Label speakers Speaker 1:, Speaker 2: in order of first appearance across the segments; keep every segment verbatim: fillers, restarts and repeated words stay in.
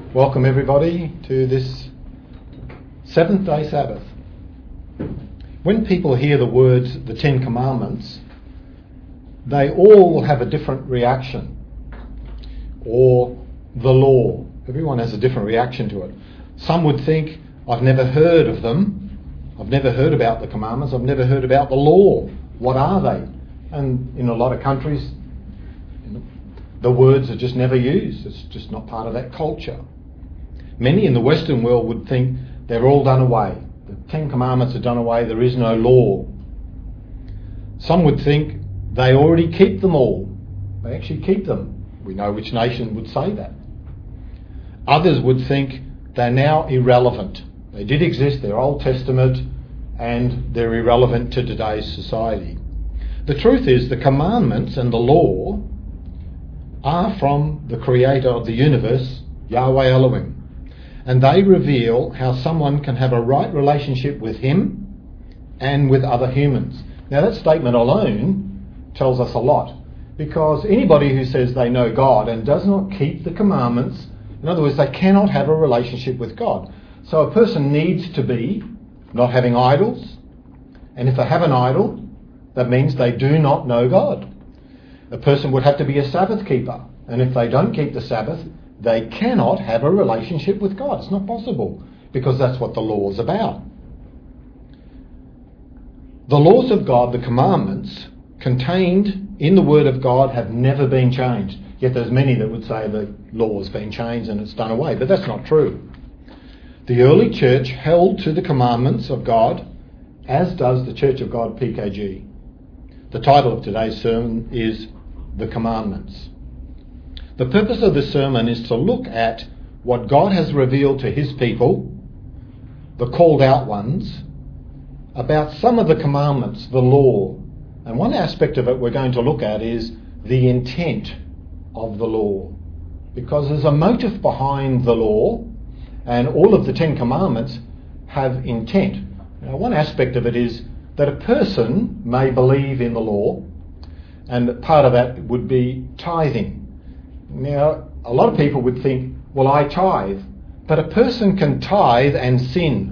Speaker 1: Welcome everybody to this seventh day Sabbath. When people hear the words the Ten Commandments, they all have a different reaction. Or the law. Everyone has a different reaction to it. Some would think, I've never heard of them. I've never heard about the commandments. I've never heard about the law. What are they? And in a lot of countries, you know, the words are just never used. It's just not part of that culture. Many in the Western world would think they're all done away. The Ten Commandments are done away. There is no law. Some would think they already keep them all. They actually keep them. We know which nation would say that. Others would think they're now irrelevant. They did exist, they're Old Testament, and they're irrelevant to today's society. The truth is, the commandments and the law are from the creator of the universe, Yahweh Elohim. And they reveal how someone can have a right relationship with him and with other humans. Now that statement alone tells us a lot, because anybody who says they know God and does not keep the commandments, in other words, they cannot have a relationship with God. So a person needs to be not having idols, and if they have an idol, that means they do not know God. A person would have to be a Sabbath keeper, and if they don't keep the Sabbath, they cannot have a relationship with God. It's not possible, because that's what the law is about. The laws of God, the commandments contained in the Word of God, have never been changed. Yet there's many that would say the law has been changed and it's done away, but that's not true. The early church held to the commandments of God, as does the Church of God P K G. The title of today's sermon is The Commandments. The purpose of this sermon is to look at what God has revealed to his people, the called out ones, about some of the commandments, the law. And one aspect of it we're going to look at is the intent of the law. Because there's a motive behind the law, and all of the Ten Commandments have intent. Now, one aspect of it is that a person may believe in the law, and part of that would be tithing. Now, a lot of people would think, well, I tithe, but a person can tithe and sin.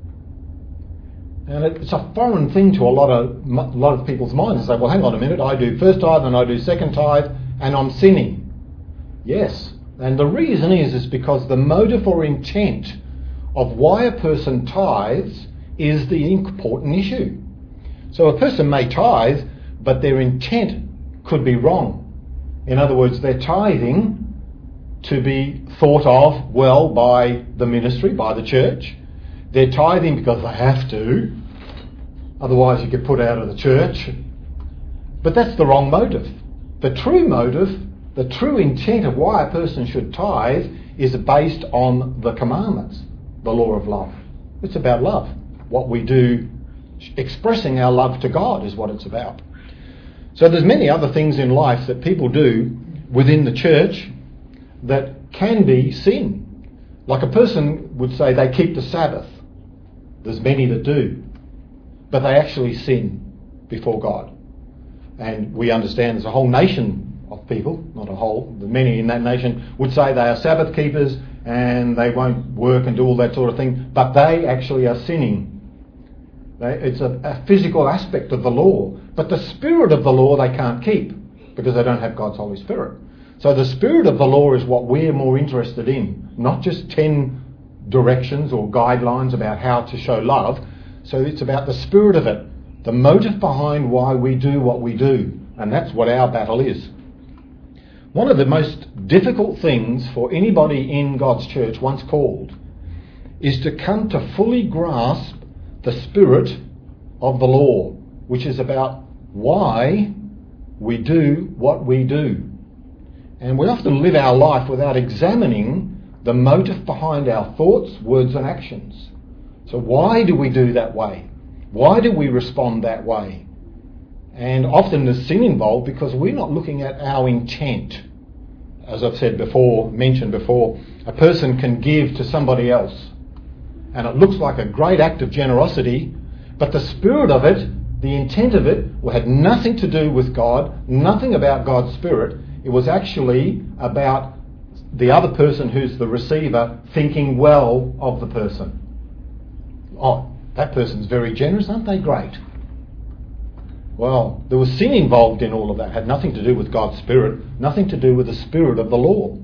Speaker 1: And it's a foreign thing to a lot of a lot of people's minds. They say, well, hang on a minute, I do first tithe and I do second tithe, and I'm sinning. Yes, and the reason is, is because the motive or intent of why a person tithes is the important issue. So a person may tithe, but their intent could be wrong. In other words, they're tithing to be thought of well by the ministry, by the church. They're tithing because they have to, otherwise you get put out of the church. But that's the wrong motive. The true motive, the true intent of why a person should tithe is based on the commandments, the law of love. It's about love. What we do, expressing our love to God is what it's about. So there's many other things in life that people do within the church that can be sin. Like a person would say they keep the Sabbath. There's many that do. But they actually sin before God. And we understand there's a whole nation of people, not a whole, but many in that nation would say they are Sabbath keepers and they won't work and do all that sort of thing, but they actually are sinning. It's a, a physical aspect of the law, but the spirit of the law they can't keep because they don't have God's Holy Spirit. So the spirit of the law is what we're more interested in, not just ten directions or guidelines about how to show love. So it's about the spirit of it, the motive behind why we do what we do, and that's what our battle is. One of the most difficult things for anybody in God's church, once called, is to come to fully grasp the spirit of the law, which is about why we do what we do. And we often live our life without examining the motive behind our thoughts, words and actions. So why do we do that way? Why do we respond that way? And often there's sin involved because we're not looking at our intent. As I've said before, mentioned before, a person can give to somebody else, and it looks like a great act of generosity, but the spirit of it, the intent of it, had nothing to do with God, nothing about God's Spirit. It was actually about the other person who's the receiver thinking well of the person. Oh, that person's very generous, aren't they great? Well, there was sin involved in all of that. It had nothing to do with God's Spirit, nothing to do with the spirit of the law.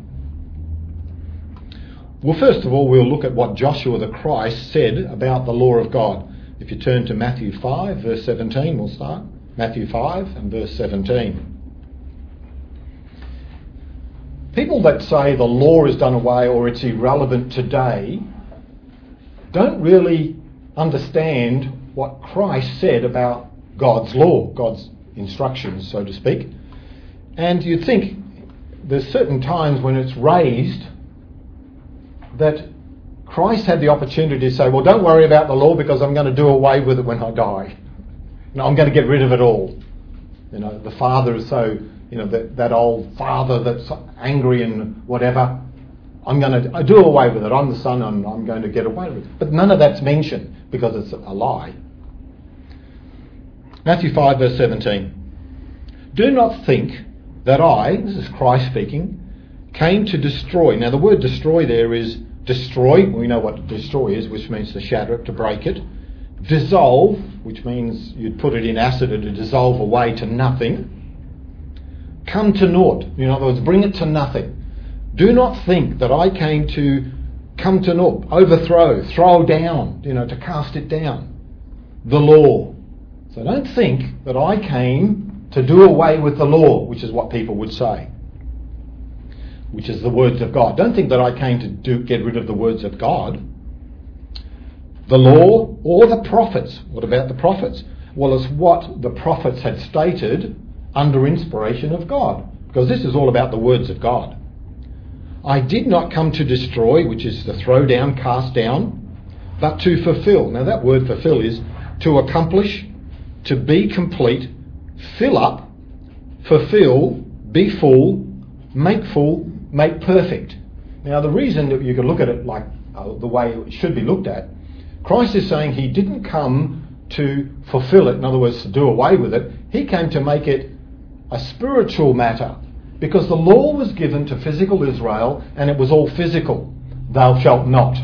Speaker 1: Well, first of all, we'll look at what Joshua the Christ said about the law of God. If you turn to Matthew five, verse seventeen, we'll start. Matthew five and verse seventeen. People that say the law is done away or it's irrelevant today don't really understand what Christ said about God's law, God's instructions, so to speak. And you'd think there's certain times when it's raised that Christ had the opportunity to say, well, don't worry about the law because I'm going to do away with it when I die. No, I'm going to get rid of it all. You know, the Father is so, you know, that, that old father that's angry and whatever, I'm going to I do away with it. I'm the Son and I'm going to get away with it. But none of that's mentioned because it's a lie. Matthew five, verse seventeen. Do not think that I, this is Christ speaking, came to destroy. Now the word destroy there is destroy. We know what destroy is, which means to shatter it, to break it. Dissolve, which means you'd put it in acid and to dissolve away to nothing. Come to naught. In other words, bring it to nothing. Do not think that I came to come to naught, overthrow, throw down, you know, to cast it down. The law. So don't think that I came to do away with the law, which is what people would say, which is the words of God. Don't think that I came to do, get rid of the words of God. The law or the prophets. What about the prophets? Well, it's what the prophets had stated under inspiration of God, because this is all about the words of God. I did not come to destroy, which is to throw down, cast down, but to fulfill. Now that word fulfill is to accomplish, to be complete, fill up, fulfill, be full, make full, make perfect. Now the reason that you can look at it like uh, the way it should be looked at, Christ is saying he didn't come to fulfill it, in other words to do away with it. He came to make it a spiritual matter, because the law was given to physical Israel and it was all physical. Thou shalt not.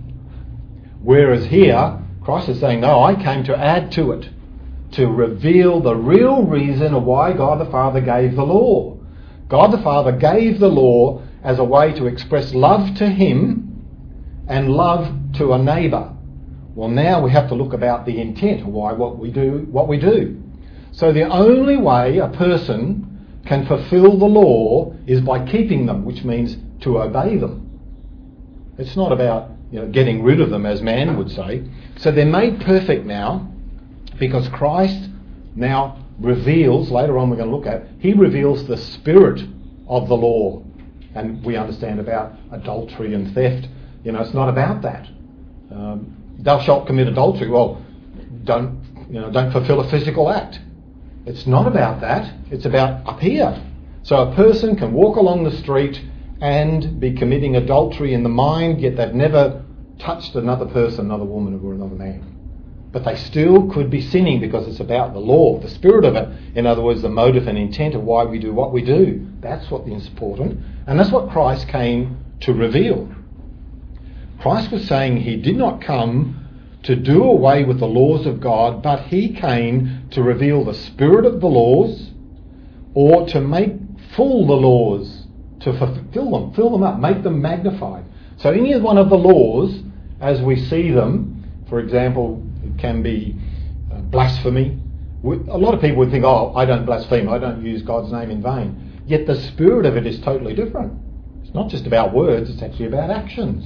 Speaker 1: Whereas here Christ is saying, no, I came to add to it, to reveal the real reason of why God the Father gave the law. God the Father gave the law as a way to express love to him and love to a neighbour. Well, now we have to look about the intent of why what we do, what we do. So the only way a person can fulfill the law is by keeping them, which means to obey them. It's not about, you know, getting rid of them, as man would say. So they're made perfect now because Christ now reveals, later on we're going to look at, he reveals the spirit of the law. And we understand about adultery and theft. You know, it's not about that. Um, thou shalt commit adultery. Well, don't, you know, don't fulfill a physical act. It's not about that. It's about up here. So a person can walk along the street and be committing adultery in the mind, yet they've never touched another person, another woman or another man. But they still could be sinning because it's about the law, the spirit of it. In other words, the motive and intent of why we do what we do. That's what is important. And that's what Christ came to reveal. Christ was saying he did not come to do away with the laws of God, but he came to reveal the spirit of the laws, or to make full the laws, to fulfill them, fill them up, make them magnified. So any one of the laws, as we see them, for example, it can be uh, blasphemy. We, a lot of people would think, oh, I don't blaspheme, I don't use God's name in vain. Yet the spirit of it is totally different. It's not just about words, it's actually about actions.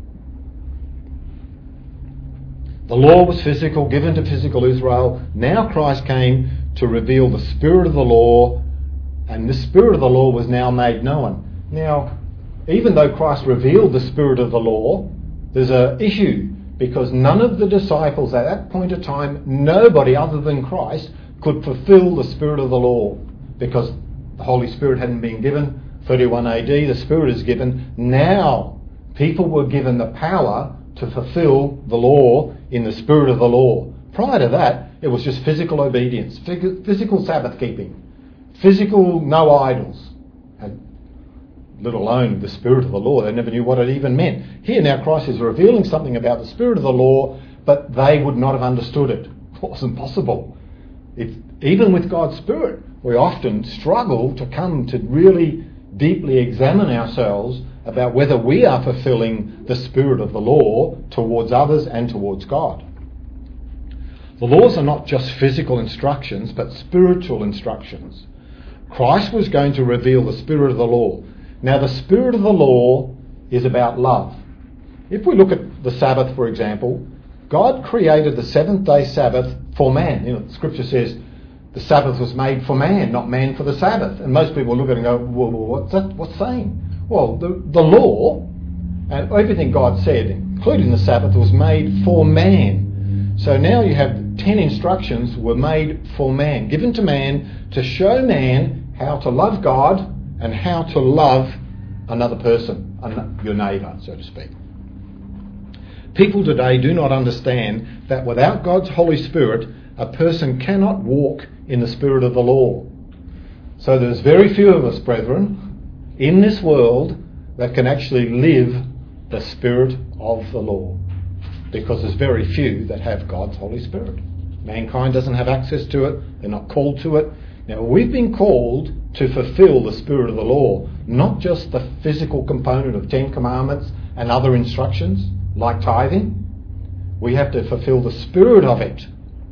Speaker 1: The law was physical, given to physical Israel. Now Christ came to reveal the spirit of the law, and the spirit of the law was now made known. Now, even though Christ revealed the spirit of the law, there's an issue, because none of the disciples at that point of time, nobody other than Christ, could fulfill the spirit of the law, because the Holy Spirit hadn't been given. thirty-one A D, the Spirit is given. Now, people were given the power to fulfill the law in the spirit of the law. Prior to that, it was just physical obedience, physical Sabbath keeping, physical no idols. And let alone the Spirit of the law. They never knew what it even meant. Here now Christ is revealing something about the Spirit of the law, but they would not have understood it. It wasn't possible. It's, even with God's Spirit, we often struggle to come to really deeply examine ourselves about whether we are fulfilling the spirit of the law towards others and towards God. The laws are not just physical instructions, but spiritual instructions. Christ was going to reveal the spirit of the law. Now, the spirit of the law is about love. If we look at the Sabbath, for example, God created the seventh day Sabbath for man. You know, Scripture says the Sabbath was made for man, not man for the Sabbath. And most people look at it and go, well, what's that? What's saying? Well, the, the law and everything God said, including the Sabbath, was made for man. So now you have ten instructions were made for man, given to man to show man how to love God and how to love another person, your neighbour, so to speak. People today do not understand that without God's Holy Spirit, a person cannot walk in the spirit of the law. So there's very few of us, brethren, in this world that can actually live the spirit of the law, because there's very few that have God's Holy Spirit. Mankind doesn't have access to it. They're not called to it. Now, we've been called to fulfill the spirit of the law, not just the physical component of Ten Commandments and other instructions, like tithing. We have to fulfill the spirit of it.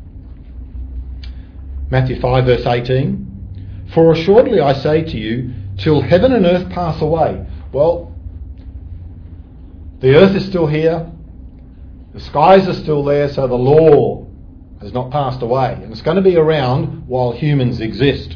Speaker 1: Matthew five verse eighteen, for assuredly I say to you, till heaven and earth pass away. Well, the earth is still here, the skies are still there, so the law has not passed away, and it's going to be around while humans exist.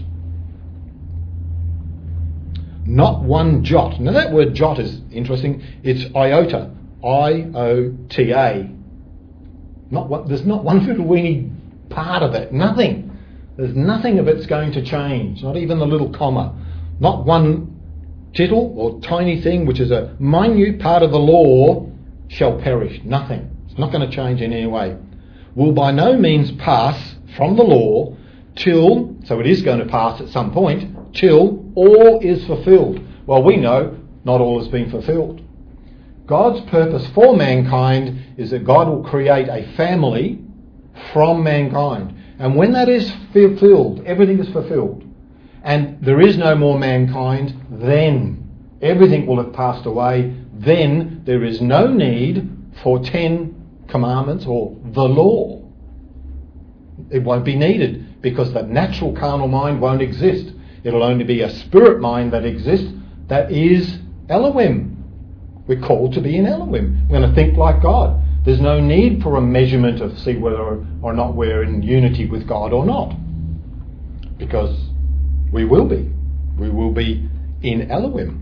Speaker 1: Not one jot. Now that word jot is interesting. It's iota, I O T A. Not one, there's not one little weeny part of it. Nothing. There's nothing of it's going to change. Not even the little comma. Not one tittle or tiny thing, which is a minute part of the law, shall perish. Nothing. It's not going to change in any way. Will by no means pass from the law till, so it is going to pass at some point, till all is fulfilled. Well, we know not all has been fulfilled. God's purpose for mankind is that God will create a family from mankind. And when that is fulfilled, everything is fulfilled, and there is no more mankind, then everything will have passed away. Then there is no need for ten commandments or the law. It won't be needed because the natural carnal mind won't exist. It'll only be a spirit mind that exists, that is Elohim. We're called to be in Elohim. We're going to think like God. There's no need for a measurement of see whether or not we're in unity with God or not, because we will be. We will be in Elohim.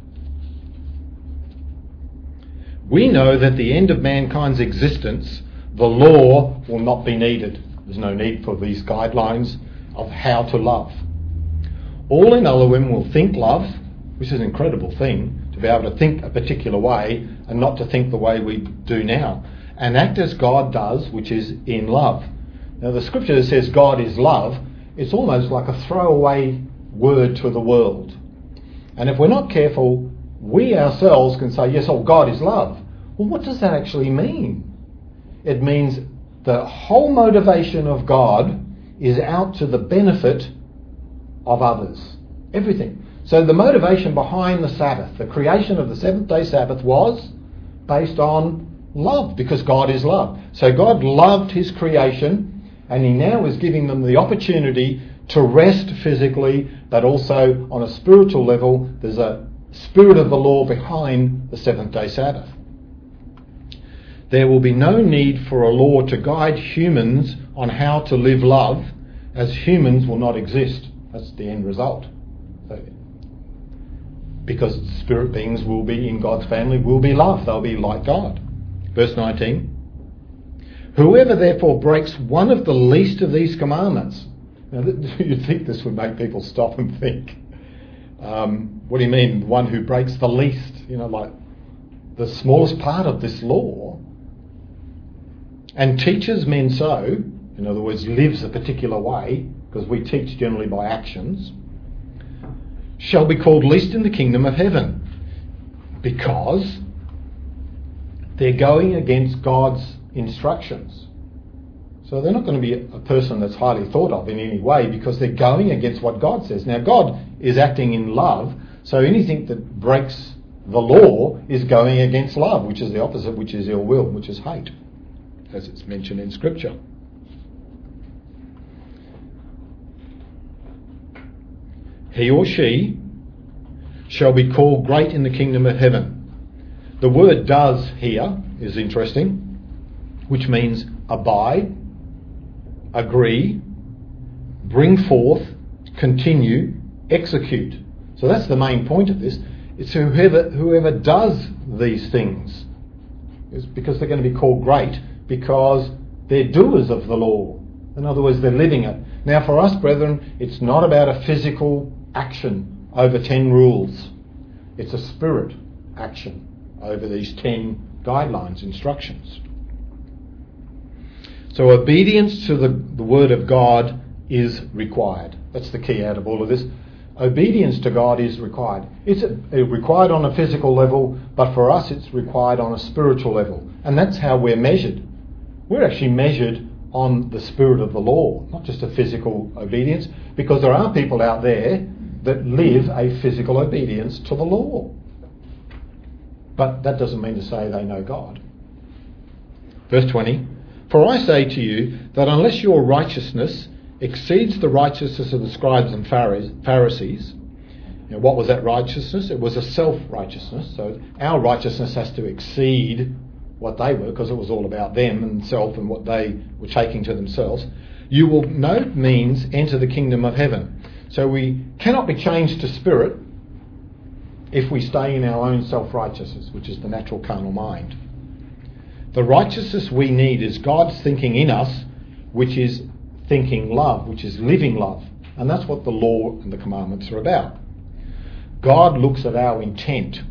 Speaker 1: We know that at the end of mankind's existence, the law will not be needed. There's no need for these guidelines of how to love. All in Elohim will think love, which is an incredible thing, to be able to think a particular way and not to think the way we do now, and act as God does, which is in love. Now the scripture that says God is love, it's almost like a throwaway word to the world. And if we're not careful, we ourselves can say, yes, oh, God is love. Well, what does that actually mean? It means the whole motivation of God is out to the benefit of others. Everything. So the motivation behind the Sabbath, the creation of the seventh day Sabbath, was based on love, because God is love. So God loved his creation, and he now is giving them the opportunity to rest physically, but also on a spiritual level. There's a spirit of the law behind the seventh day Sabbath. There will be no need for a law to guide humans on how to live love, as humans will not exist. That's the end result. So, because spirit beings will be in God's family, will be love. They'll be like God. Verse nineteen. Whoever therefore breaks one of the least of these commandments. Now, you'd think this would make people stop and think. Um, what do you mean, one who breaks the least? You know, like the smallest part of this law. And teaches men so, in other words, lives a particular way, because we teach generally by actions, shall be called least in the kingdom of heaven, because they're going against God's instructions. So they're not going to be a person that's highly thought of in any way, because they're going against what God says. Now, God is acting in love, so anything that breaks the law is going against love, which is the opposite, which is ill will, which is hate, as it's mentioned in Scripture. He or she shall be called great in the kingdom of heaven. The word does here is interesting, which means abide, agree, bring forth, continue, execute. So that's the main point of this. It's whoever whoever does these things. It's because they're going to be called great, because they're doers of the law. In other words, they're living it. Now for us, brethren, it's not about a physical action over ten rules. It's a spirit action over these ten guidelines, instructions. So obedience to the, the word of God is required. That's the key out of all of this. Obedience to God is required. It's a, a required on a physical level, but for us it's required on a spiritual level. And that's how we're measured. We're actually measured on the spirit of the law, not just a physical obedience, because there are people out there that live a physical obedience to the law. But that doesn't mean to say they know God. Verse twenty, for I say to you that unless your righteousness exceeds the righteousness of the scribes and Pharisees, you know, what was that righteousness? It was a self-righteousness. So our righteousness has to exceed what they were, because it was all about them and self and what they were taking to themselves. You will no means enter the kingdom of heaven. So we cannot be changed to spirit if we stay in our own self-righteousness, which is the natural carnal mind. The righteousness we need is God's thinking in us, which is thinking love, which is living love. And that's what the law and the commandments are about. God looks at our intent.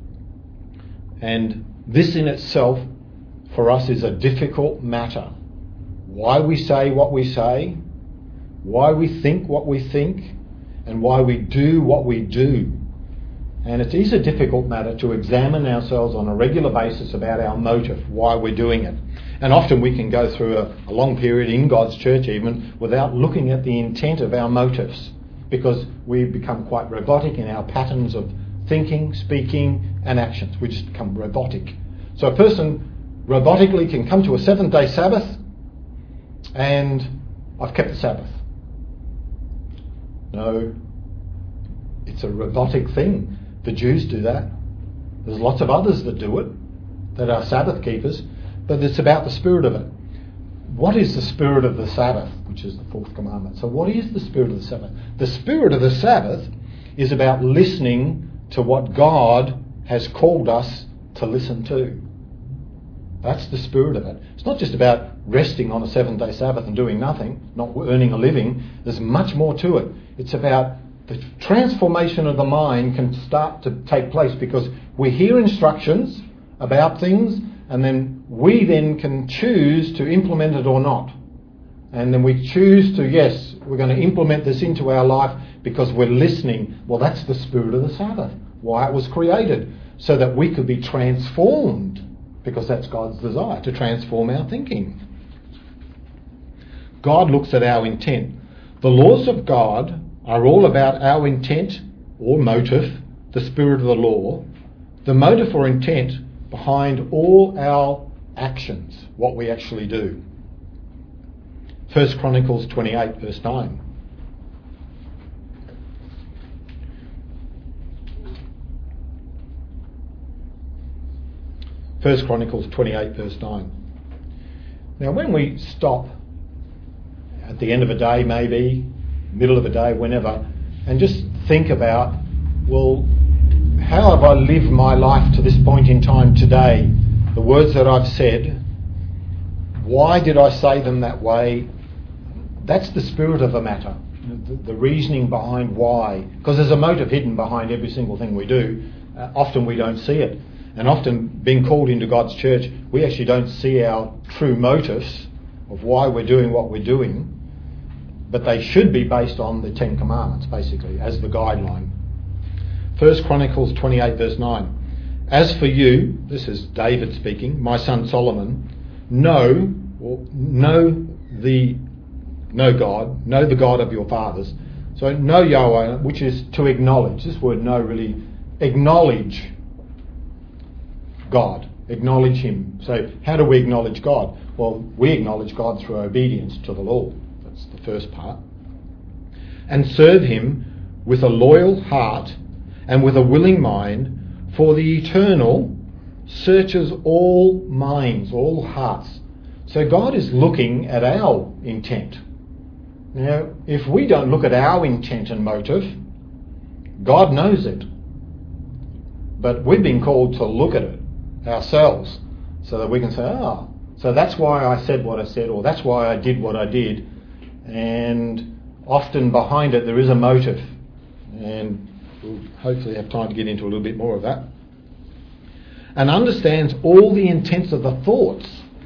Speaker 1: And this in itself, for us, is a difficult matter. Why we say what we say, why we think what we think, and why we do what we do. And it is a difficult matter to examine ourselves on a regular basis about our motive, why we're doing it. And often we can go through a, a long period in God's church even without looking at the intent of our motives, because we become quite robotic in our patterns of thinking, speaking and actions. We just become robotic. So a person robotically can come to a seventh day Sabbath and I've kept the Sabbath. No, it's a robotic thing. The Jews do that. There's lots of others that do it, that are Sabbath keepers, but it's about the spirit of it. What is the spirit of the Sabbath, which is the fourth commandment? So what is the spirit of the Sabbath? The spirit of the Sabbath is about listening to what God has called us to listen to. That's the spirit of it. It's not just about resting on a seventh-day Sabbath and doing nothing, not earning a living. There's much more to it. It's about the transformation of the mind can start to take place because we hear instructions about things and then we then can choose to implement it or not. And then we choose to, yes, we're going to implement this into our life because we're listening. Well, that's the spirit of the Sabbath, why it was created, so that we could be transformed, because that's God's desire, to transform our thinking. God looks at our intent. The laws of God are all about our intent or motive, the spirit of the law, the motive or intent behind all our actions, what we actually do. First Chronicles twenty-eight, verse nine. First Chronicles twenty-eight, verse nine. Now, when we stop at the end of a day, maybe middle of a day, whenever, and just think about, well, how have I lived my life to this point in time today? The words that I've said, why did I say them that way? That's the spirit of the matter, the, the reasoning behind why. Because there's a motive hidden behind every single thing we do. Uh, often we don't see it. And often, being called into God's church, we actually don't see our true motives of why we're doing what we're doing. But they should be based on the Ten Commandments, basically, as the guideline. First Chronicles twenty-eight verse nine. As for you, this is David speaking, my son Solomon, know, or know the, know God, know the God of your fathers. So know Yahweh, which is to acknowledge. This word know really, acknowledge God, acknowledge Him. So how do we acknowledge God? Well, we acknowledge God through obedience to the law. That's the first part. And serve Him with a loyal heart and with a willing mind, for the Eternal searches all minds, all hearts. So God is looking at our intent. Now, if we don't look at our intent and motive, God knows it. But we've been called to look at it ourselves so that we can say, ah, so that's why I said what I said, or that's why I did what I did. And often behind it there is a motive. And we'll hopefully have time to get into a little bit more of that. And understands all the intents of the thoughts.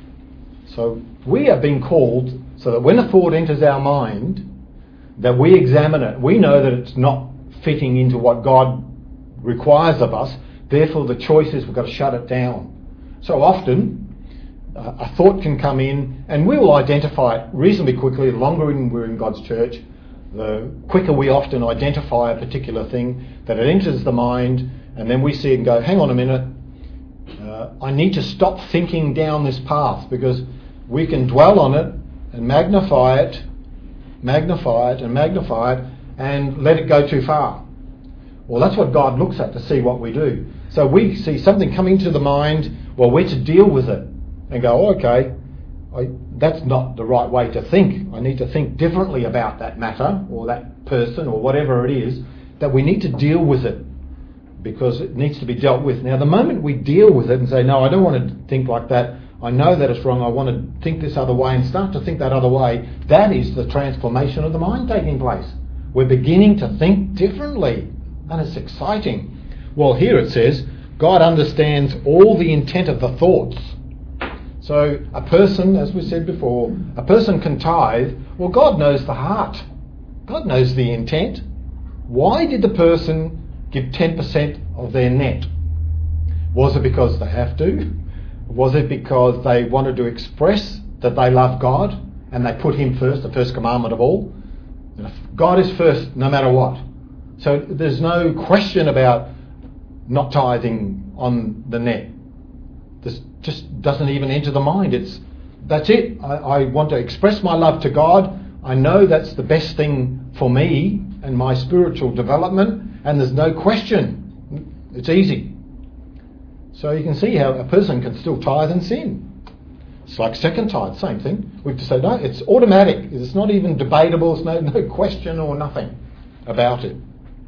Speaker 1: So we are being called so that when a thought enters our mind, that we examine it. We know that it's not fitting into what God requires of us. Therefore the choice is we've got to shut it down. So often uh, a thought can come in and we will identify it reasonably quickly. The longer we're in God's church, the quicker we often identify a particular thing, that it enters the mind, and then we see it and go, hang on a minute, uh, I need to stop thinking down this path, because we can dwell on it and magnify it, magnify it and magnify it and let it go too far. Well, that's what God looks at to see what we do. So we see something coming to the mind, well, we're to deal with it and go, okay, I, that's not the right way to think. I need to think differently about that matter or that person or whatever it is, that we need to deal with it because it needs to be dealt with. Now, the moment we deal with it and say, no, I don't want to think like that, I know that it's wrong, I want to think this other way, and start to think that other way, that is the transformation of the mind taking place. We're beginning to think differently, and it's exciting. Well, here it says, God understands all the intent of the thoughts. So a person, as we said before, a person can tithe. Well, God knows the heart. God knows the intent. Why did the person give ten percent of their net? Was it because they have to? Was it because they wanted to express that they love God and they put Him first, the first commandment of all? God is first no matter what. So there's no question about not tithing on the net. This just doesn't even enter the mind. It's that's it. I, I want to express my love to God. I know that's the best thing for me and my spiritual development, and there's no question. It's easy. So you can see how a person can still tithe and sin. It's like second tithe, same thing. We have to say, no, it's automatic. It's not even debatable. There's no, no question or nothing about it.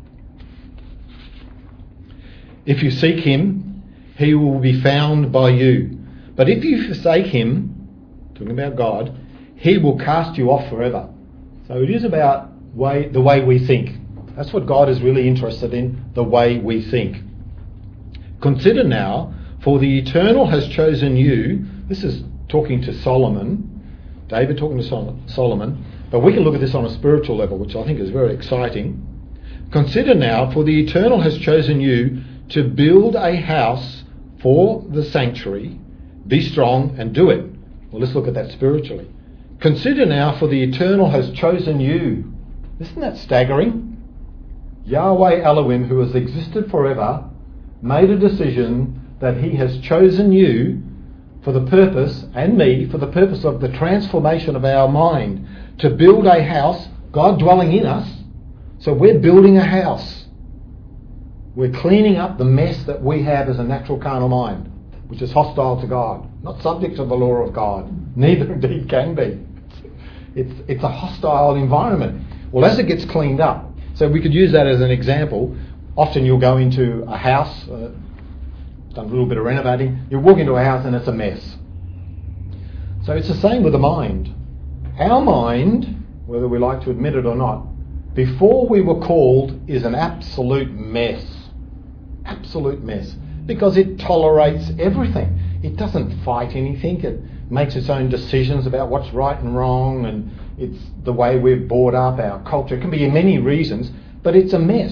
Speaker 1: If you seek Him, He will be found by you. But if you forsake Him, talking about God, He will cast you off forever. So it is about way, the way we think. That's what God is really interested in, the way we think. Consider now, for the Eternal has chosen you. This is talking to Solomon, David talking to Solomon, but we can look at this on a spiritual level, which I think is very exciting. Consider now, for the Eternal has chosen you to build a house for the sanctuary. Be strong and do it. Well, let's look at that spiritually. Consider now, for the Eternal has chosen you. Isn't that staggering? Yahweh Elohim, who has existed forever, made a decision that He has chosen you for the purpose, and me, for the purpose of the transformation of our mind, to build a house, God dwelling in us. So we're building a house. We're cleaning up the mess that we have as a natural carnal mind, which is hostile to God, not subject to the law of God. Neither indeed can be. It's, it's a hostile environment. Well, as it gets cleaned up, so we could use that as an example. Often you'll go into a house, uh, done a little bit of renovating, you walk into a house and it's a mess. So it's the same with the mind. Our mind, whether we like to admit it or not, before we were called is an absolute mess. Absolute mess. Because it tolerates everything. It doesn't fight anything. It makes its own decisions about what's right and wrong, and it's the way we're brought up, our culture. It can be many reasons, but it's a mess.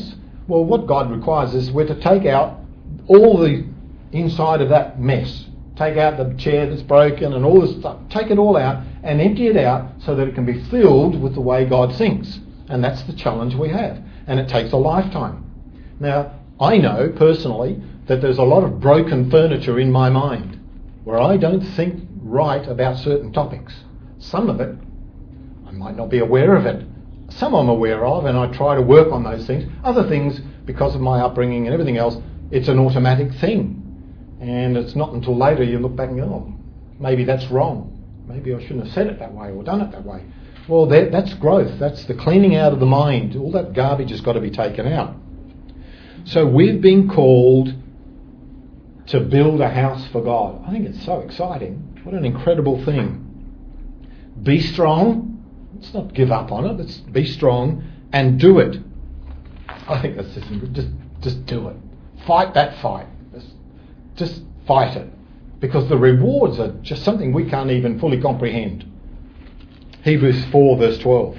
Speaker 1: Well, what God requires is we're to take out all the inside of that mess. Take out the chair that's broken and all this stuff. Take it all out and empty it out so that it can be filled with the way God thinks. And that's the challenge we have. And it takes a lifetime. Now, I know personally that there's a lot of broken furniture in my mind where I don't think right about certain topics. Some of it, I might not be aware of it. Some I'm aware of, and I try to work on those things. Other things, because of my upbringing and everything else, it's an automatic thing. And it's not until later you look back and go, oh, maybe that's wrong. Maybe I shouldn't have said it that way or done it that way. Well, that, that's growth. That's the cleaning out of the mind. All that garbage has got to be taken out. So we've been called to build a house for God. I think it's so exciting. What an incredible thing. Be strong. Let's not give up on it. Let's be strong and do it. I think that's just just just do it. Fight that fight. Just, just fight it. Because the rewards are just something we can't even fully comprehend. Hebrews four verse twelve.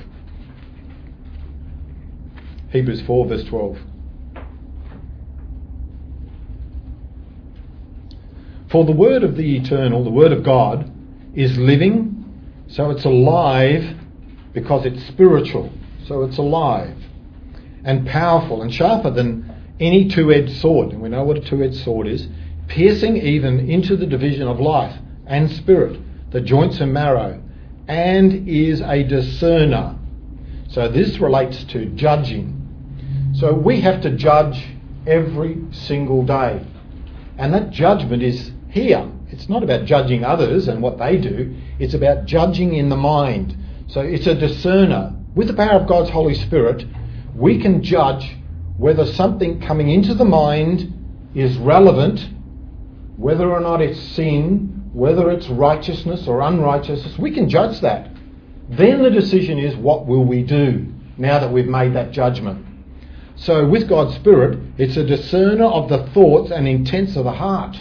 Speaker 1: Hebrews four verse twelve. For the word of the eternal, the word of God, is living, so it's alive because it's spiritual, so it's alive, and powerful and sharper than any two-edged sword. And we know what a two-edged sword is, piercing even into the division of life and spirit, the joints and marrow, and is a discerner. So this relates to judging. So we have to judge every single day. And that judgment is here. It's not about judging others and what they do. It's about judging in the mind. So it's a discerner. With the power of God's Holy Spirit, we can judge whether something coming into the mind is relevant, whether or not it's sin, whether it's righteousness or unrighteousness. We can judge that. Then the decision is, what will we do now that we've made that judgment? So with God's Spirit, it's a discerner of the thoughts and intents of the heart.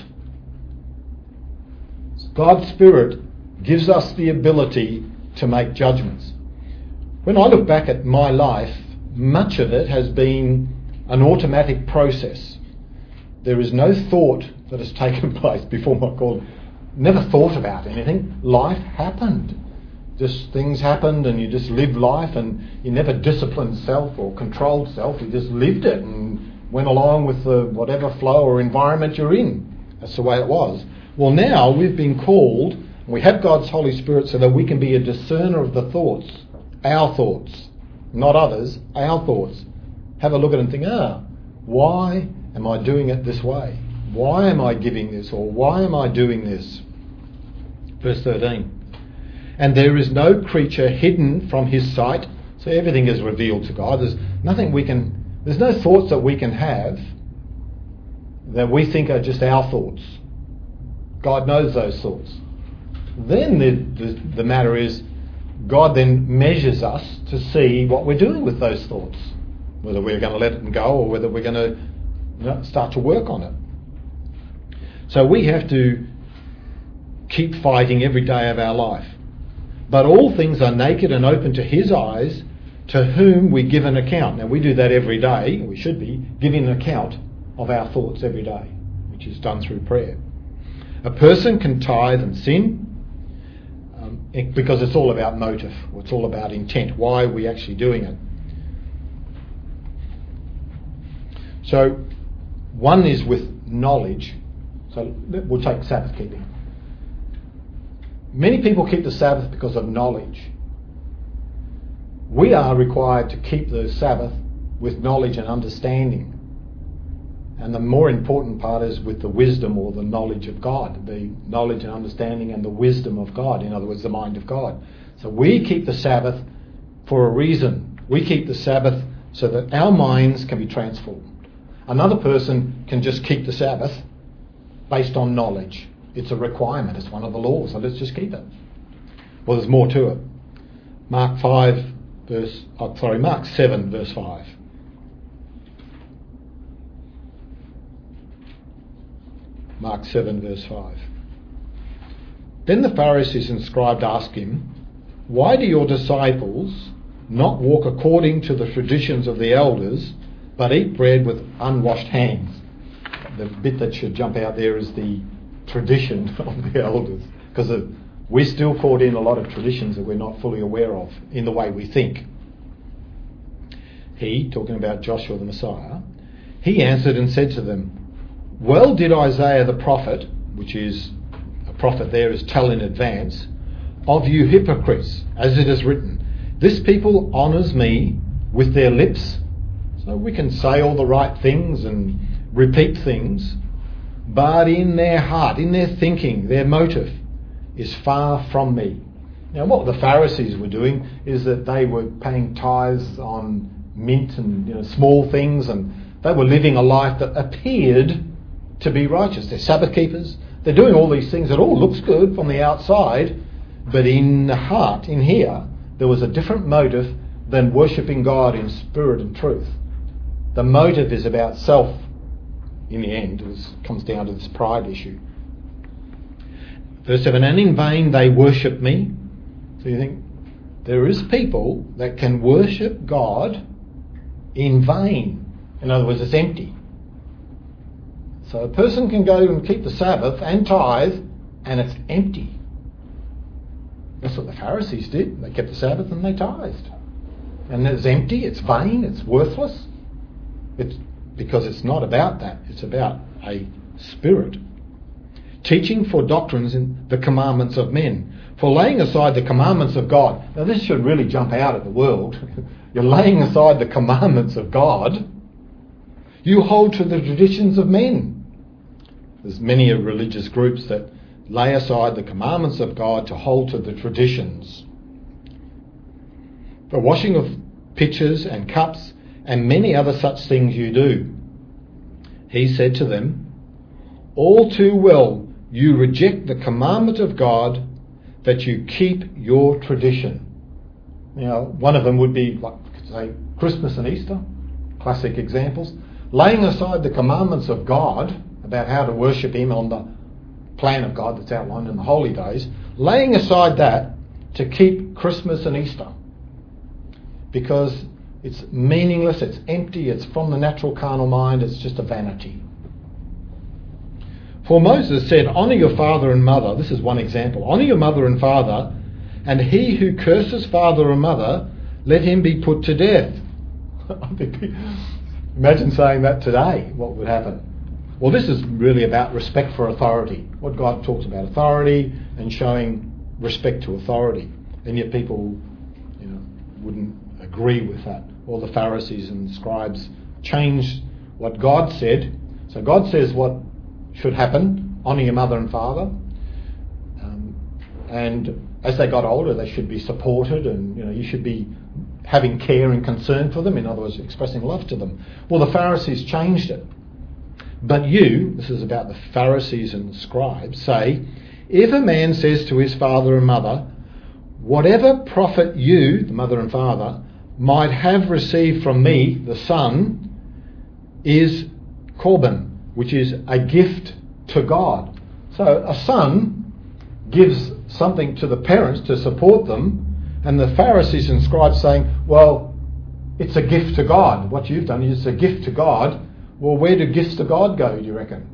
Speaker 1: God's Spirit gives us the ability to make judgments. When I look back at my life, much of it has been an automatic process. There is no thought that has taken place before my call. Never thought about anything. Life happened. Just things happened and you just lived life, and you never disciplined self or controlled self. You just lived it and went along with the whatever flow or environment you're in. That's the way it was. Well, now we've been called, we have God's Holy Spirit so that we can be a discerner of the thoughts, our thoughts, not others, our thoughts. Have a look at it and think, ah, why am I doing it this way? Why am I giving this, or why am I doing this? Verse thirteen. And there is no creature hidden from his sight. So everything is revealed to God. There's nothing we can, there's no thoughts that we can have that we think are just our thoughts. God knows those thoughts. Then the, the, the matter is, God then measures us to see what we're doing with those thoughts. Whether we're going to let it go or whether we're going to you know, start to work on it. So we have to keep fighting every day of our life. But all things are naked and open to his eyes, to whom we give an account. Now we do that every day. We should be giving an account of our thoughts every day, which is done through prayer. A person can tithe and sin um, it, because it's all about motive. It's all about intent. Why are we actually doing it? So one is with knowledge. So we'll take Sabbath keeping. Many people keep the Sabbath because of knowledge. We are required to keep the Sabbath with knowledge and understanding. And the more important part is with the wisdom or the knowledge of God, the knowledge and understanding and the wisdom of God, in other words, the mind of God. So we keep the Sabbath for a reason. We keep the Sabbath so that our minds can be transformed. Another person can just keep the Sabbath based on knowledge. It's a requirement. It's one of the laws. So let's just keep it. Well, there's more to it. Mark five, verse. Oh, sorry, Mark seven, verse five. Mark seven, verse five. Then the Pharisees and scribes asked him, "Why do your disciples not walk according to the traditions of the elders, but eat bread with unwashed hands. The bit that should jump out there is the tradition of the elders, because we're still caught in a lot of traditions that we're not fully aware of in the way we think. He, talking about Joshua the Messiah, he answered and said to them, well did Isaiah the prophet, which is, a prophet there is tell in advance, of you hypocrites, as it is written, this people honours me with their lips. So we can say all the right things and repeat things, but in their heart, in their thinking, their motive is far from me. Now what the Pharisees were doing is that they were paying tithes on mint and, you know, small things, and they were living a life that appeared to be righteous. They're Sabbath keepers. They're doing all these things that all looks good from the outside, but in the heart, in here, there was a different motive than worshipping God in spirit and truth. The motive is about self. In the end, it comes down to this pride issue. Verse seven, and in vain they worship me. So you think, there is people that can worship God in vain. In other words, it's empty. So a person can go and keep the Sabbath and tithe, and it's empty. That's what the Pharisees did. They kept the Sabbath and they tithed. And it's empty, it's vain, it's worthless. It's because it's not about that. It's about a spirit. Teaching for doctrines in the commandments of men. For laying aside the commandments of God. Now this should really jump out at the world. You're laying aside the commandments of God. You hold to the traditions of men. There's many religious groups that lay aside the commandments of God to hold to the traditions. The washing of pitchers and cups and many other such things you do. He said to them, all too well you reject the commandment of God that you keep your tradition. Now, one of them would be, like, say, Christmas and Easter, classic examples. Laying aside the commandments of God about how to worship Him on the plan of God that's outlined in the holy days, laying aside that to keep Christmas and Easter. Because it's meaningless, it's empty, it's from the natural carnal mind, it's just a vanity. For Moses said, honour your father and mother. This is one example. Honour your mother and father, and he who curses father or mother, let him be put to death. Imagine saying that today. What would happen? Well, this is really about respect for authority. What God talks about, authority and showing respect to authority. And yet people, you know, wouldn't agree with that. All the Pharisees and scribes changed what God said. So God says what should happen, honour your mother and father. Um, and as they got older, they should be supported, and, you know, you should be having care and concern for them. In other words, expressing love to them. Well, the Pharisees changed it. But you, this is about the Pharisees and scribes, say, if a man says to his father and mother, whatever profit you, the mother and father, might have received from me, the son, is korban, which is a gift to God. So a son gives something to the parents to support them, and the Pharisees and scribes saying, well, it's a gift to God. What you've done is a gift to God. Well, where do gifts to God go, do you reckon?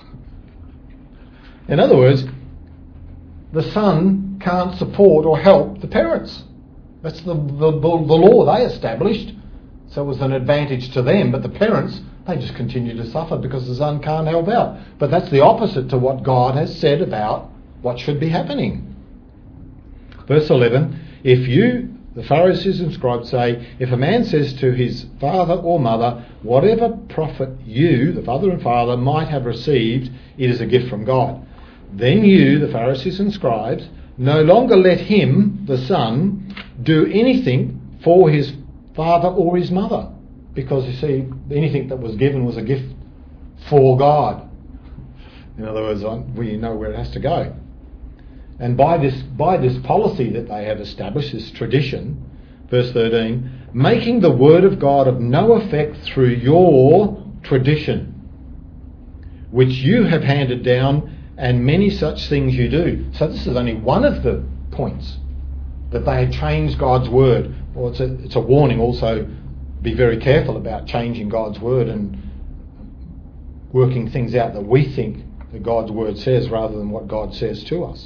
Speaker 1: In other words, the son can't support or help the parents. That's the, the, the law they established. So it was an advantage to them, but the parents, they just continue to suffer because the son can't help out. But that's the opposite to what God has said about what should be happening. Verse eleven, if you, the Pharisees and scribes, say, if a man says to his father or mother, whatever profit you, the father and father, might have received, it is a gift from God. Then you, the Pharisees and scribes, no longer let him, the son, do anything for his father or his mother. Because, you see, anything that was given was a gift for God. In other words, we know where it has to go. And by this by this policy that they have established, this tradition, verse thirteen, making the word of God of no effect through your tradition, which you have handed down, and many such things you do. So this is only one of the points, that they had changed God's word. Well, it's a, it's a warning also be very careful about changing God's word and working things out that we think that God's word says rather than what God says to us.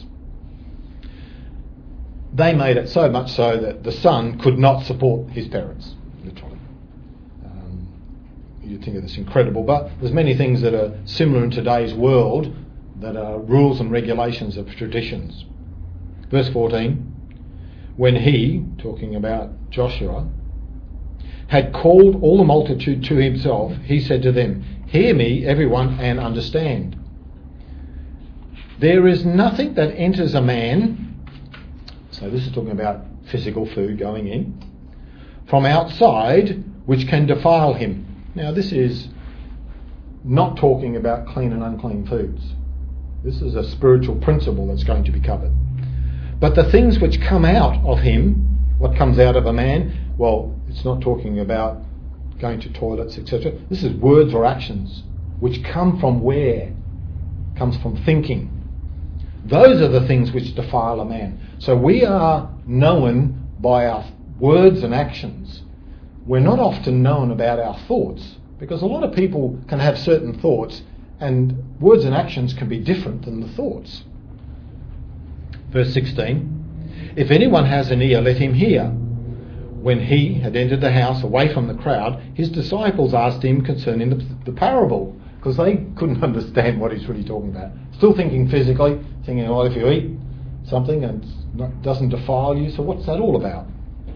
Speaker 1: They made it so much so that the son could not support his parents, literally. Um, you'd think of this incredible, but there's many things that are similar in today's world that are rules and regulations of traditions. Verse fourteen, when he, talking about Joshua, had called all the multitude to himself, he said to them, "Hear me, everyone, and understand. There is nothing that enters a man," so this is talking about physical food going in, "from outside which can defile him." Now this is not talking about clean and unclean foods. This is a spiritual principle that's going to be covered. But the things which come out of him, what comes out of a man, well, it's not talking about going to toilets, et cetera. This is words or actions which come from where? Comes from thinking. Those are the things which defile a man. So we are known by our words and actions. We're not often known about our thoughts, because a lot of people can have certain thoughts and words and actions can be different than the thoughts. Verse sixteen, if anyone has an ear, let him hear. When he had entered the house away from the crowd, his disciples asked him concerning the, the parable, because they couldn't understand what he's really talking about. Still thinking physically, thinking, well, if you eat something and it doesn't defile you, so what's that all about?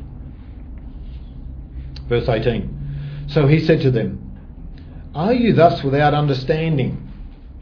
Speaker 1: Verse eighteen, so he said to them, are you thus without understanding?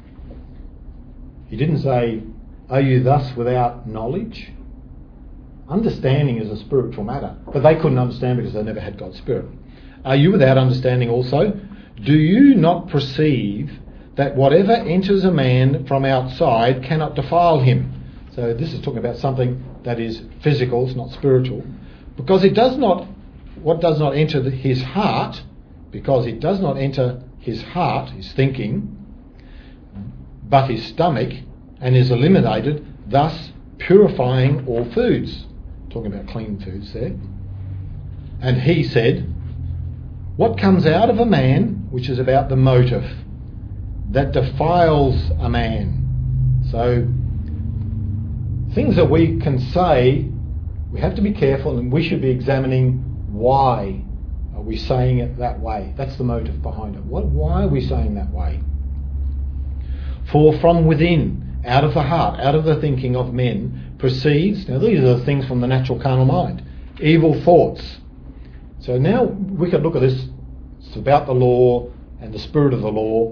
Speaker 1: He didn't say, are you thus without knowledge? Understanding is a spiritual matter, but they couldn't understand because they never had God's Spirit. Are you without understanding also? Do you not perceive that whatever enters a man from outside cannot defile him? So this is talking about something that is physical, it's not spiritual. Because it does not, what does not enter his heart, because it does not enter his heart, his thinking, but his stomach, and is eliminated, thus purifying all foods. Talking about clean foods there. And he said, what comes out of a man, which is about the motive, that defiles a man. So, things that we can say, we have to be careful, and we should be examining why are we saying it that way. That's the motive behind it. What, why are we saying that way? For from within, out of the heart, out of the thinking of men, proceeds, now these are the things from the natural carnal mind, evil thoughts. So now we can look at this, it's about the law and the spirit of the law.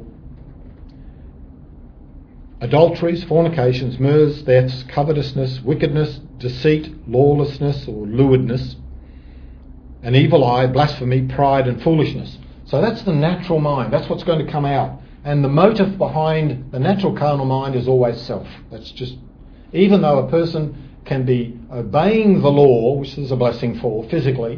Speaker 1: Adulteries, fornications, murders, thefts, covetousness, wickedness, deceit, lawlessness or lewdness, an evil eye, blasphemy, pride and foolishness. So that's the natural mind, that's what's going to come out. And the motive behind the natural carnal mind is always self. That's just, even though a person can be obeying the law, which is a blessing for physically,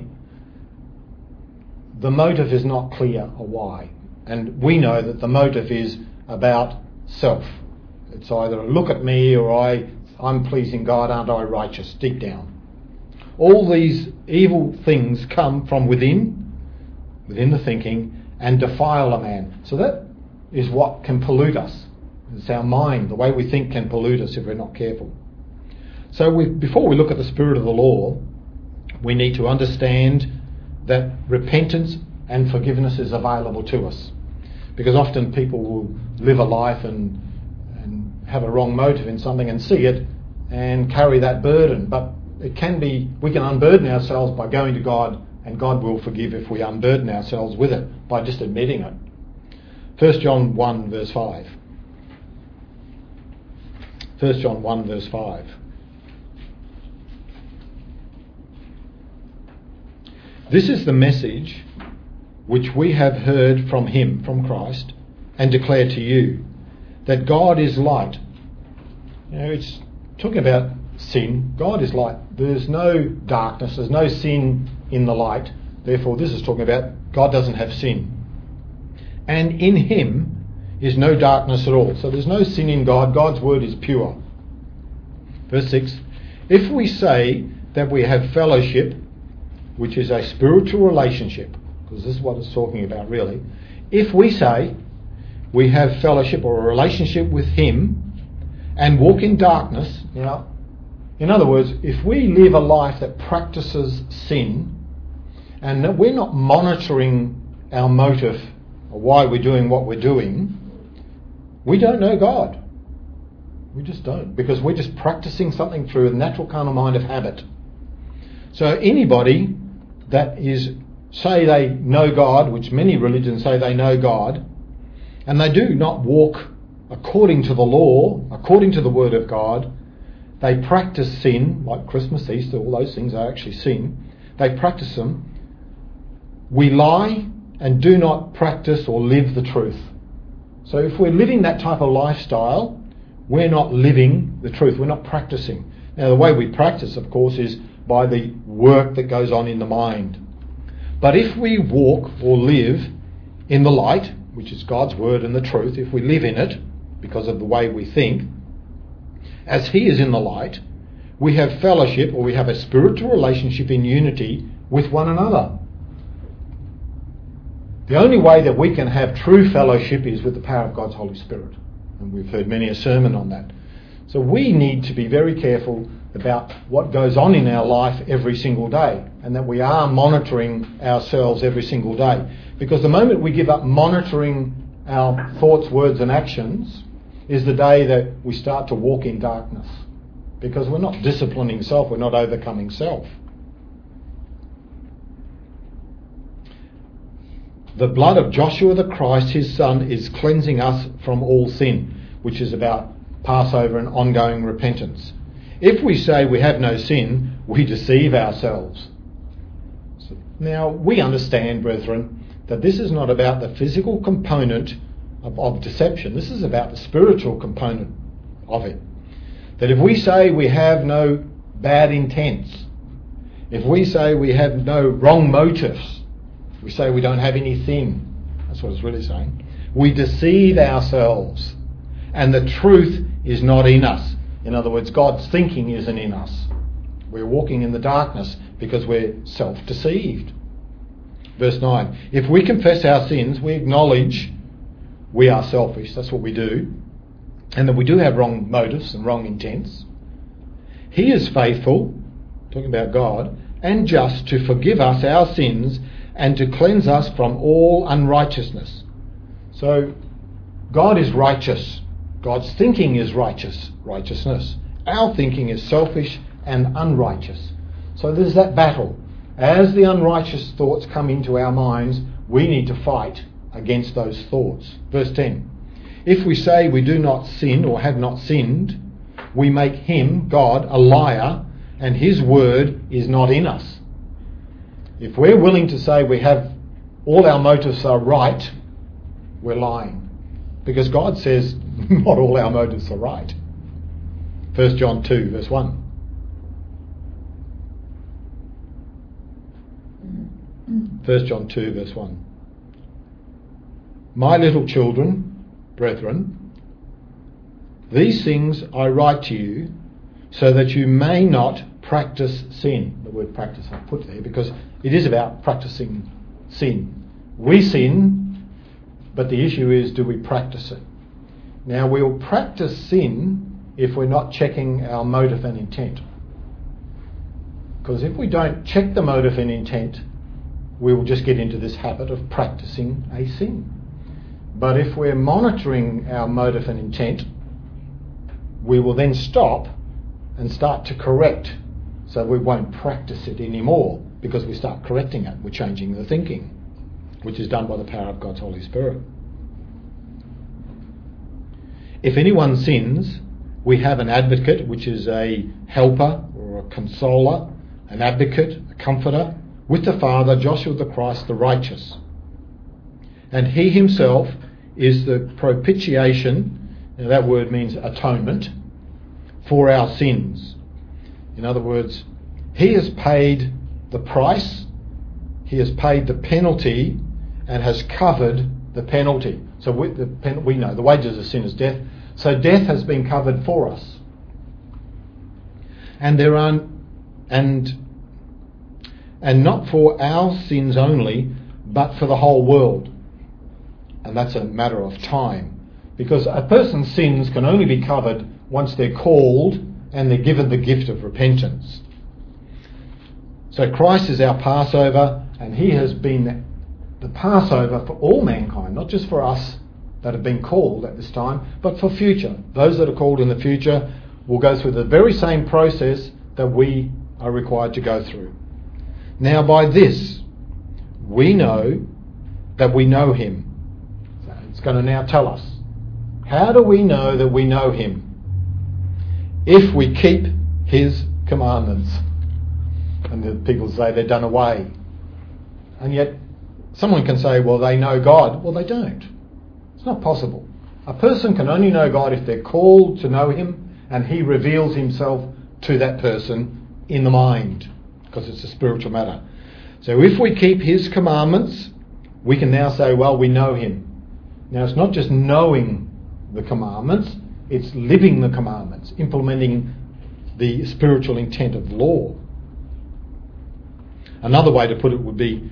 Speaker 1: the motive is not clear or why. And we know that the motive is about self. It's either look at me or I, I'm pleasing God, aren't I righteous, deep down. All these evil things come from within, within the thinking, and defile a man. So that is what can pollute us. It's our mind, the way we think can pollute us if we're not careful. So we, before we look at the spirit of the law, we need to understand that repentance and forgiveness is available to us. Because often people will live a life and, and have a wrong motive in something and see it and carry that burden. But it can be, we can unburden ourselves by going to God, and God will forgive if we unburden ourselves with it by just admitting it. First John one verse five. First John one verse five. This is the message which we have heard from him, from Christ, and declare to you, that God is light. You know, it's talking about sin. God is light. There's no darkness, there's no sin in the light. Therefore, this is talking about God doesn't have sin. And in him is no darkness at all. So there's no sin in God. God's word is pure. Verse six. If we say that we have fellowship, which is a spiritual relationship, because this is what it's talking about really. If we say we have fellowship or a relationship with him and walk in darkness, now, in other words, if we live a life that practices sin and that we're not monitoring our motive or why we're doing what we're doing, we don't know God. We just don't, because we're just practicing something through a natural carnal mind of habit. So anybody that is, say they know God, which many religions say they know God, and they do not walk according to the law, according to the word of God, they practice sin, like Christmas, Easter, all those things are actually sin. They practice them. We lie and do not practice or live the truth. So if we're living that type of lifestyle, we're not living the truth. We're not practicing. Now, the way we practice, of course, is by the work that goes on in the mind. But if we walk or live in the light, which is God's word and the truth, if we live in it because of the way we think, as he is in the light, we have fellowship, or we have a spiritual relationship in unity with one another. The only way that we can have true fellowship is with the power of God's Holy Spirit. And we've heard many a sermon on that. So we need to be very careful about what goes on in our life every single day, and that we are monitoring ourselves every single day. Because the moment we give up monitoring our thoughts, words and actions is the day that we start to walk in darkness. Because we're not disciplining self, we're not overcoming self. The blood of Joshua the Christ, his son, is cleansing us from all sin, which is about Passover and ongoing repentance. If we say we have no sin, we deceive ourselves. So now, we understand, brethren, that this is not about the physical component of, of deception. This is about the spiritual component of it. That if we say we have no bad intents, if we say we have no wrong motives, we say we don't have any sin, that's what it's really saying, we deceive ourselves, and the truth is not in us. In other words, God's thinking isn't in us. We're walking in the darkness because we're self-deceived. Verse nine, if we confess our sins, we acknowledge we are selfish, that's what we do, and that we do have wrong motives and wrong intents. He is faithful, talking about God, and just to forgive us our sins and to cleanse us from all unrighteousness. So, God is righteous. God's thinking is righteous, righteousness. Our thinking is selfish and unrighteous. So there's that battle. As the unrighteous thoughts come into our minds, we need to fight against those thoughts. Verse ten. If we say we do not sin or have not sinned, we make him, God, a liar, and his word is not in us. If we're willing to say we have all our motives are right, we're lying. Because God says not all our motives are right. First John two, verse one. First John two, verse one. My little children, brethren, these things I write to you so that you may not practice sin. The word practice I put there because it is about practicing sin. We sin, but the issue is, do we practice it? Now, we'll practice sin if we're not checking our motive and intent. Because if we don't check the motive and intent, we will just get into this habit of practicing a sin. But if we're monitoring our motive and intent, we will then stop and start to correct. So we won't practice it anymore because we start correcting it. We're changing the thinking, which is done by the power of God's Holy Spirit. If anyone sins, we have an advocate, which is a helper or a consoler, an advocate, a comforter, with the Father, Joshua the Christ, the righteous. And he himself is the propitiation, now that word means atonement, for our sins. In other words, he has paid the price, he has paid the penalty, and has covered the penalty. So we, the pen, we know the wages of sin is death. So death has been covered for us. And there are, and and not for our sins only, but for the whole world. And that's a matter of time. Because a person's sins can only be covered once they're called and they're given the gift of repentance. So Christ is our Passover, and he has been the Passover for all mankind, not just for us that have been called at this time, but for future. Those that are called in the future will go through the very same process that we are required to go through. Now by this, we know that we know him. So it's going to now tell us. How do we know that we know him? If we keep his commandments. And the people say they're done away. And yet someone can say, well, they know God. Well, they don't. It's not possible. A person can only know God if they're called to know him and he reveals himself to that person in the mind, because it's a spiritual matter. So if we keep his commandments, we can now say, well, we know him. Now, it's not just knowing the commandments, it's living the commandments, implementing the spiritual intent of law. Another way to put it would be,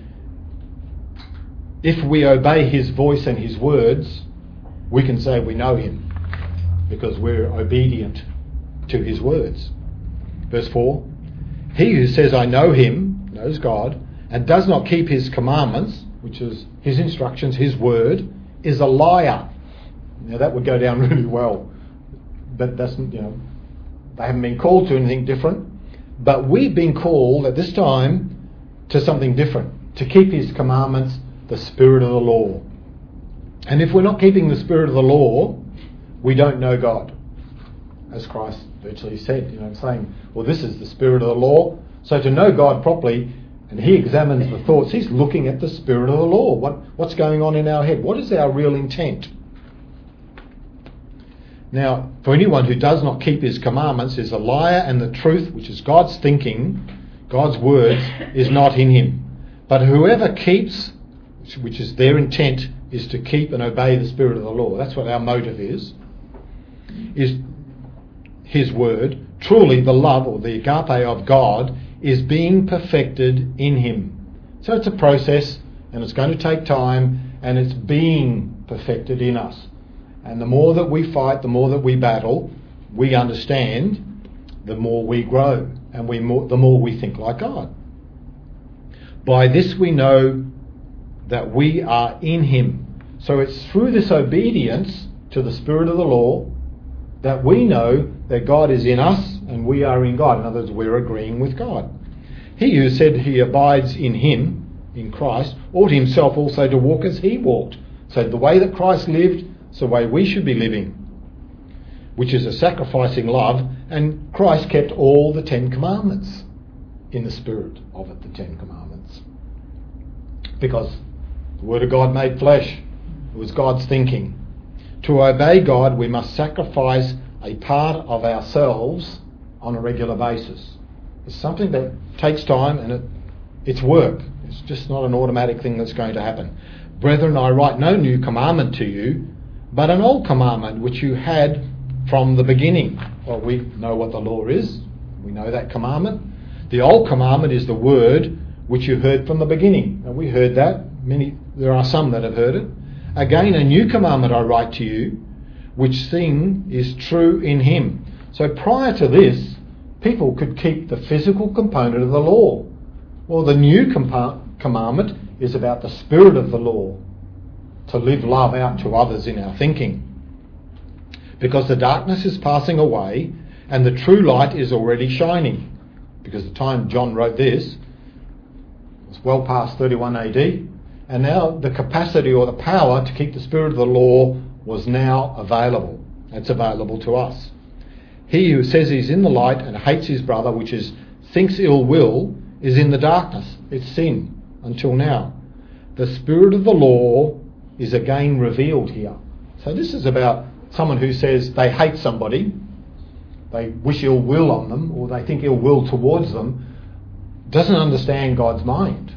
Speaker 1: if we obey his voice and his words, we can say we know him because we're obedient to his words. Verse four, he who says I know him, knows God, and does not keep his commandments, which is his instructions, his word, is a liar. Now that would go down really well, but that's, you know, they haven't been called to anything different, but we've been called at this time to something different, to keep his commandments, the spirit of the law. And if we're not keeping the spirit of the law, we don't know God, as Christ virtually said, you know, saying, well, this is the spirit of the law. So to know God properly, and he examines the thoughts, he's looking at the spirit of the law. What, what's going on in our head? What is our real intent? Now, for anyone who does not keep his commandments is a liar, and the truth, which is God's thinking, God's words, is not in him. But whoever keeps, which is their intent, is to keep and obey the spirit of the law. That's what our motive is. Is his word. Truly the love, or the agape of God, is being perfected in him. So it's a process, and it's going to take time, and it's being perfected in us. And the more that we fight, the more that we battle, we understand, the more we grow, and we more, the more we think like God. By this we know that we are in him. So it's through this obedience to the spirit of the law that we know that God is in us and we are in God. In other words, we're agreeing with God. He who said he abides in him, in Christ, ought himself also to walk as he walked. So the way that Christ lived is the way we should be living, which is a sacrificing love, and Christ kept all the Ten Commandments in the spirit of it, the Ten Commandments. Because the Word of God made flesh. It was God's thinking. To obey God, we must sacrifice a part of ourselves on a regular basis. It's something that takes time, and it, it's work. It's just not an automatic thing that's going to happen. Brethren, I write no new commandment to you, but an old commandment which you had from the beginning. Well, we know what the law is. We know that commandment. The old commandment is the word which you heard from the beginning. And we heard that. Many, there are some that have heard it. Again, a new commandment I write to you, which thing is true in him. So prior to this, people could keep the physical component of the law. Well, the new compa- commandment is about the spirit of the law, to live love out to others in our thinking. Because the darkness is passing away and the true light is already shining. Because the time John wrote this was well past thirty-one A D, and now the capacity or the power to keep the spirit of the law was now available. It's available to us. He who says he's in the light and hates his brother, which is thinks ill will, is in the darkness. It's sin until now. The spirit of the law is again revealed here. So this is about someone who says they hate somebody, they wish ill will on them, or they think ill will towards them, doesn't understand God's mind.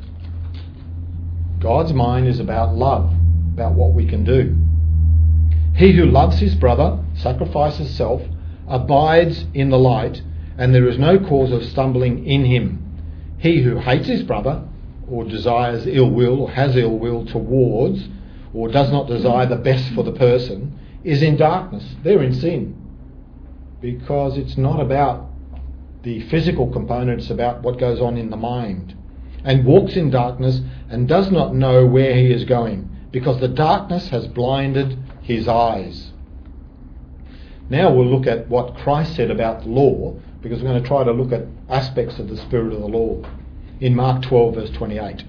Speaker 1: God's mind is about love, about what we can do. He who loves his brother, sacrifices self, abides in the light, and there is no cause of stumbling in him. He who hates his brother or desires ill will or has ill will towards or does not desire the best for the person is in darkness. They're in sin. Because it's not about the physical component, it's about what goes on in the mind. And walks in darkness and does not know where he is going, because the darkness has blinded his eyes. Now we'll look at what Christ said about the law, because we're going to try to look at aspects of the spirit of the law in Mark twelve verse twenty-eight.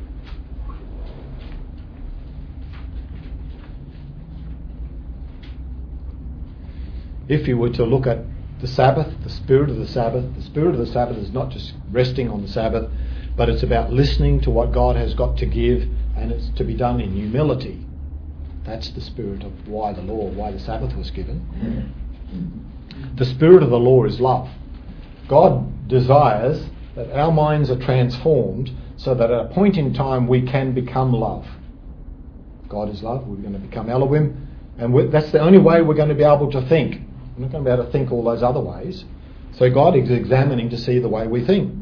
Speaker 1: If you were to look at the Sabbath, the spirit of the Sabbath, the spirit of the Sabbath is not just resting on the Sabbath, but it's about listening to what God has got to give, and it's to be done in humility. That's the spirit of why the law, why the Sabbath was given. The spirit of the law is love. God desires that our minds are transformed so that at a point in time we can become love. God is love. We're going to become Elohim, and that's the only way we're going to be able to think. We're not going to be able to think all those other ways. So God is examining to see the way we think.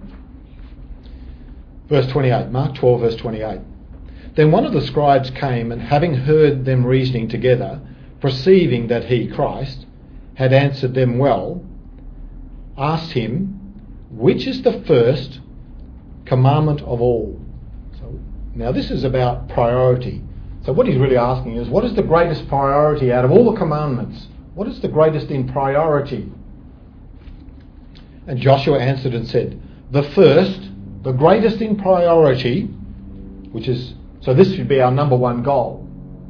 Speaker 1: Verse twenty-eight, Mark twelve verse twenty-eight. Then one of the scribes came, and having heard them reasoning together, perceiving that he, Christ, had answered them well, asked him, which is the first commandment of all? So now this is about priority. So what he's really asking is, what is the greatest priority out of all the commandments? What is the greatest in priority? And Joshua answered and said, the first, the greatest in priority, which is, so this should be our number one goal,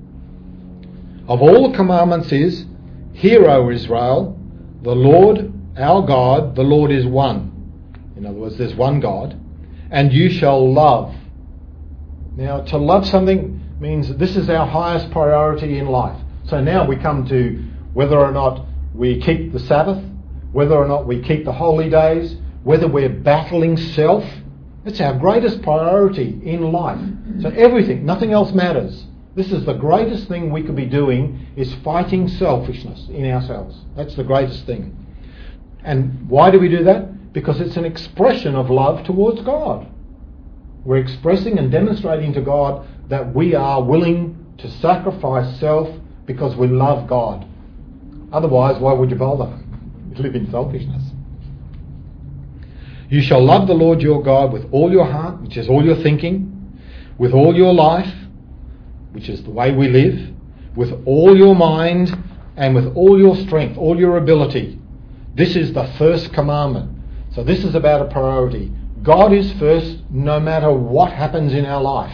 Speaker 1: of all the commandments is, hear, O Israel, the Lord our God, the Lord is one. In other words, there's one God, and you shall love. Now, to love something means that this is our highest priority in life. So now we come to whether or not we keep the Sabbath, whether or not we keep the holy days, whether we're battling self. It's our greatest priority in life. So everything, nothing else matters. This is the greatest thing we could be doing, is fighting selfishness in ourselves. That's the greatest thing. And why do we do that? Because it's an expression of love towards God. We're expressing and demonstrating to God that we are willing to sacrifice self because we love God. Otherwise, why would you bother? You live in selfishness. You shall love the Lord your God with all your heart, which is all your thinking, with all your life, which is the way we live, with all your mind, and with all your strength, all your ability. This is the first commandment. So this is about a priority. God is first no matter what happens in our life.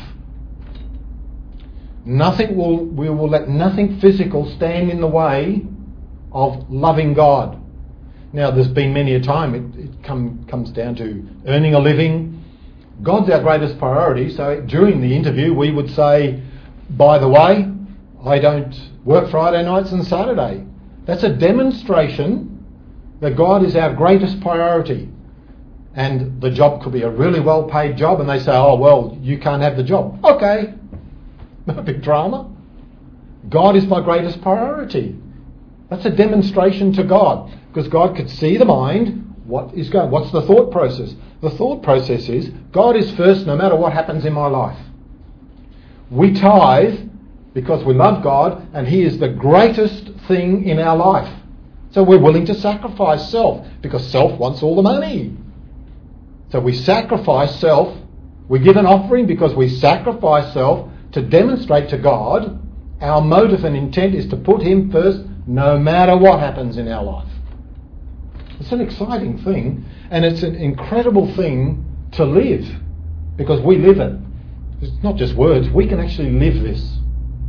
Speaker 1: Nothing will, we will let nothing physical stand in the way of loving God. Now, there's been many a time it, it come, comes down to earning a living. God's our greatest priority. So during the interview, we would say, by the way, I don't work Friday nights and Saturday. That's a demonstration that God is our greatest priority. And the job could be a really well-paid job, and they say, oh, well, you can't have the job. Okay. No big drama. God is my greatest priority. That's a demonstration to God, because God could see the mind. What is going? What's the thought process? The thought process is, God is first no matter what happens in my life. We tithe because we love God, and He is the greatest thing in our life. So we're willing to sacrifice self, because self wants all the money. So we sacrifice self. We give an offering because we sacrifice self to demonstrate to God our motive and intent is to put Him first no matter what happens in our life. It's an exciting thing, and it's an incredible thing to live, because we live it. It's not just words, we can actually live this.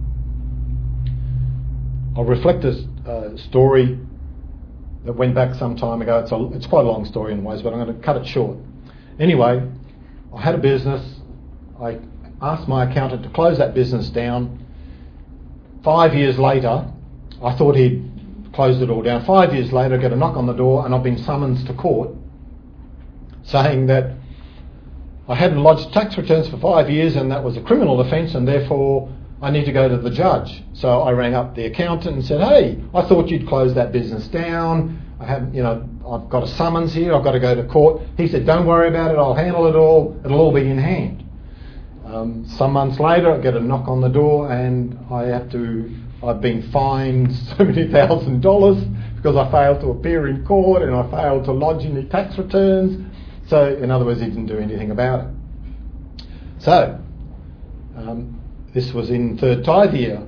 Speaker 1: I'll reflect this uh, story that went back some time ago. It's, a, it's quite a long story in ways, but I'm going to cut it short. Anyway, I had a business. I asked my accountant to close that business down. Five years later, I thought he'd closed it all down. Five years later, I get a knock on the door, and I've been summoned to court saying that I hadn't lodged tax returns for five years and that was a criminal offence, and therefore I need to go to the judge. So I rang up the accountant and said, hey, I thought you'd close that business down. I haven't, you know, I've got a summons here. I've got to go to court. He said, don't worry about it. I'll handle it all. It'll all be in hand. Um, some months later, I get a knock on the door, and I have to. I've been fined so many thousand dollars because I failed to appear in court and I failed to lodge any tax returns. So, in other words, he didn't do anything about it. So, um, this was in third tithe year.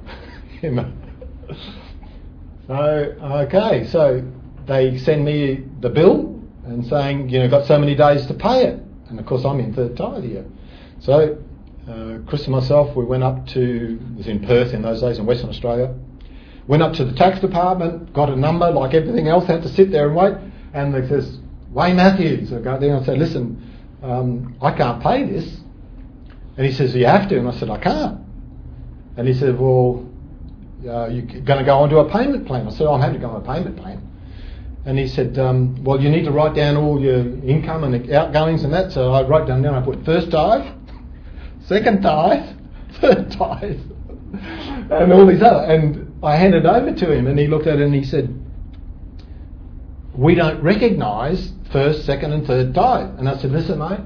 Speaker 1: So, okay, so they send me the bill and saying, you know, got so many days to pay it. And of course, I'm in third tithe year. So, uh, Chris and myself, we went up to, it was in Perth in those days, in Western Australia. Went up to the tax department, got a number, like everything else, had to sit there and wait. And they says, Wayne Matthews. I go there and I said, listen, um, I can't pay this. And he says, you have to. And I said, I can't. And he said, well, uh, you're going to go onto a payment plan. I said, oh, I'm happy to go on a payment plan. And he said, um, well, you need to write down all your income and outgoings and that. So I wrote down, then I put first tithe, second tithe, third tithe, and all these other. And I handed it over to him, and he looked at it and he said, we don't recognise first, second and third tithe. And I said, listen, mate,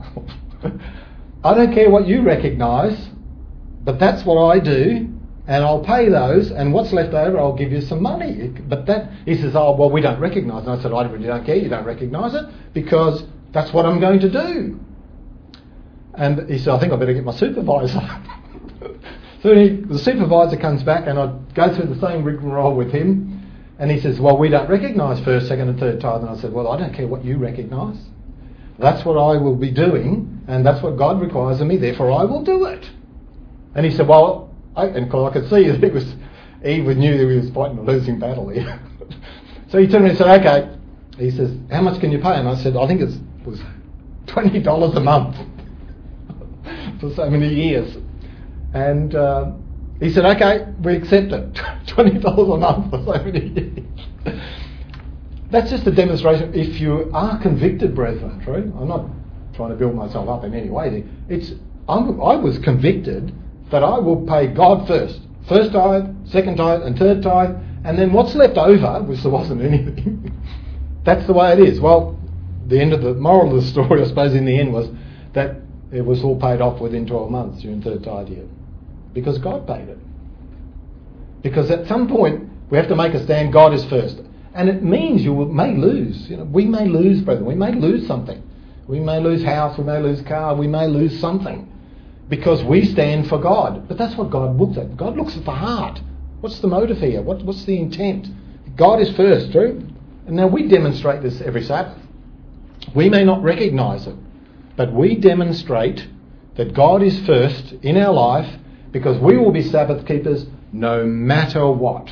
Speaker 1: I don't care what you recognise, but that's what I do, and I'll pay those, and what's left over, I'll give you some money. But that, he says, oh, well, we don't recognise it. And I said, I really don't care, you don't recognise it, because that's what I'm going to do. And he said, I think I better get my supervisor. So he, the supervisor comes back, and I go through the same rigmarole with him, and he says, well, we don't recognise first, second and third tithe. And I said, well, I don't care what you recognise. That's what I will be doing, and that's what God requires of me, therefore I will do it. And he said, well, I, and I could see that he was, he knew that he was fighting a losing battle here. So he turned to me and said, okay. He says, how much can you pay? And I said, I think it was twenty dollars a month for so many years. And uh, he said, okay, we accept it. twenty dollars a month for so many years. That's just a demonstration. If you are convicted, brethren, true? I'm not trying to build myself up in any way. It's I'm, I was convicted that I will pay God first. First tithe, second tithe and third tithe. And then what's left over, which there wasn't anything, that's the way it is. Well, the end of the moral of the story, I suppose, in the end was that it was all paid off within twelve months during third tithe year. Because God paid it. Because at some point, we have to make a stand, God is first. And it means you may lose. You know, we may lose, brethren. We may lose something. We may lose house, we may lose car, we may lose something. Because we stand for God. But that's what God looks at. God looks at the heart. What's the motive here? What, what's the intent? God is first, true? And now we demonstrate this every Sabbath. We may not recognise it, but we demonstrate that God is first in our life because we will be Sabbath keepers no matter what.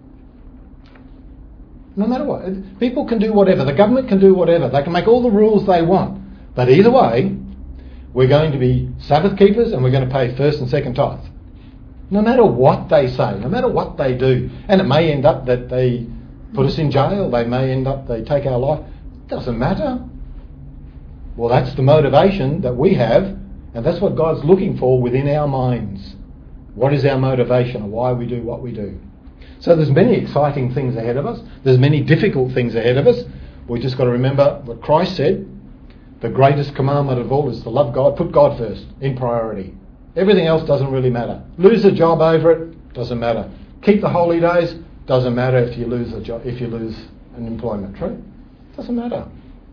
Speaker 1: No matter what. People can do whatever. The government can do whatever. They can make all the rules they want. But either way, we're going to be Sabbath keepers and we're going to pay first and second tithe. No matter what they say, no matter what they do. And it may end up that they put us in jail. They may end up they take our life. It doesn't matter. Well, that's the motivation that we have. And that's what God's looking for within our minds. What is our motivation and why we do what we do? So there's many exciting things ahead of us. There's many difficult things ahead of us. We just got to remember what Christ said. The greatest commandment of all is to love God. Put God first, in priority. Everything else doesn't really matter. Lose a job over it, doesn't matter. Keep the holy days, doesn't matter if you lose a job, if you lose an employment. True? Doesn't matter.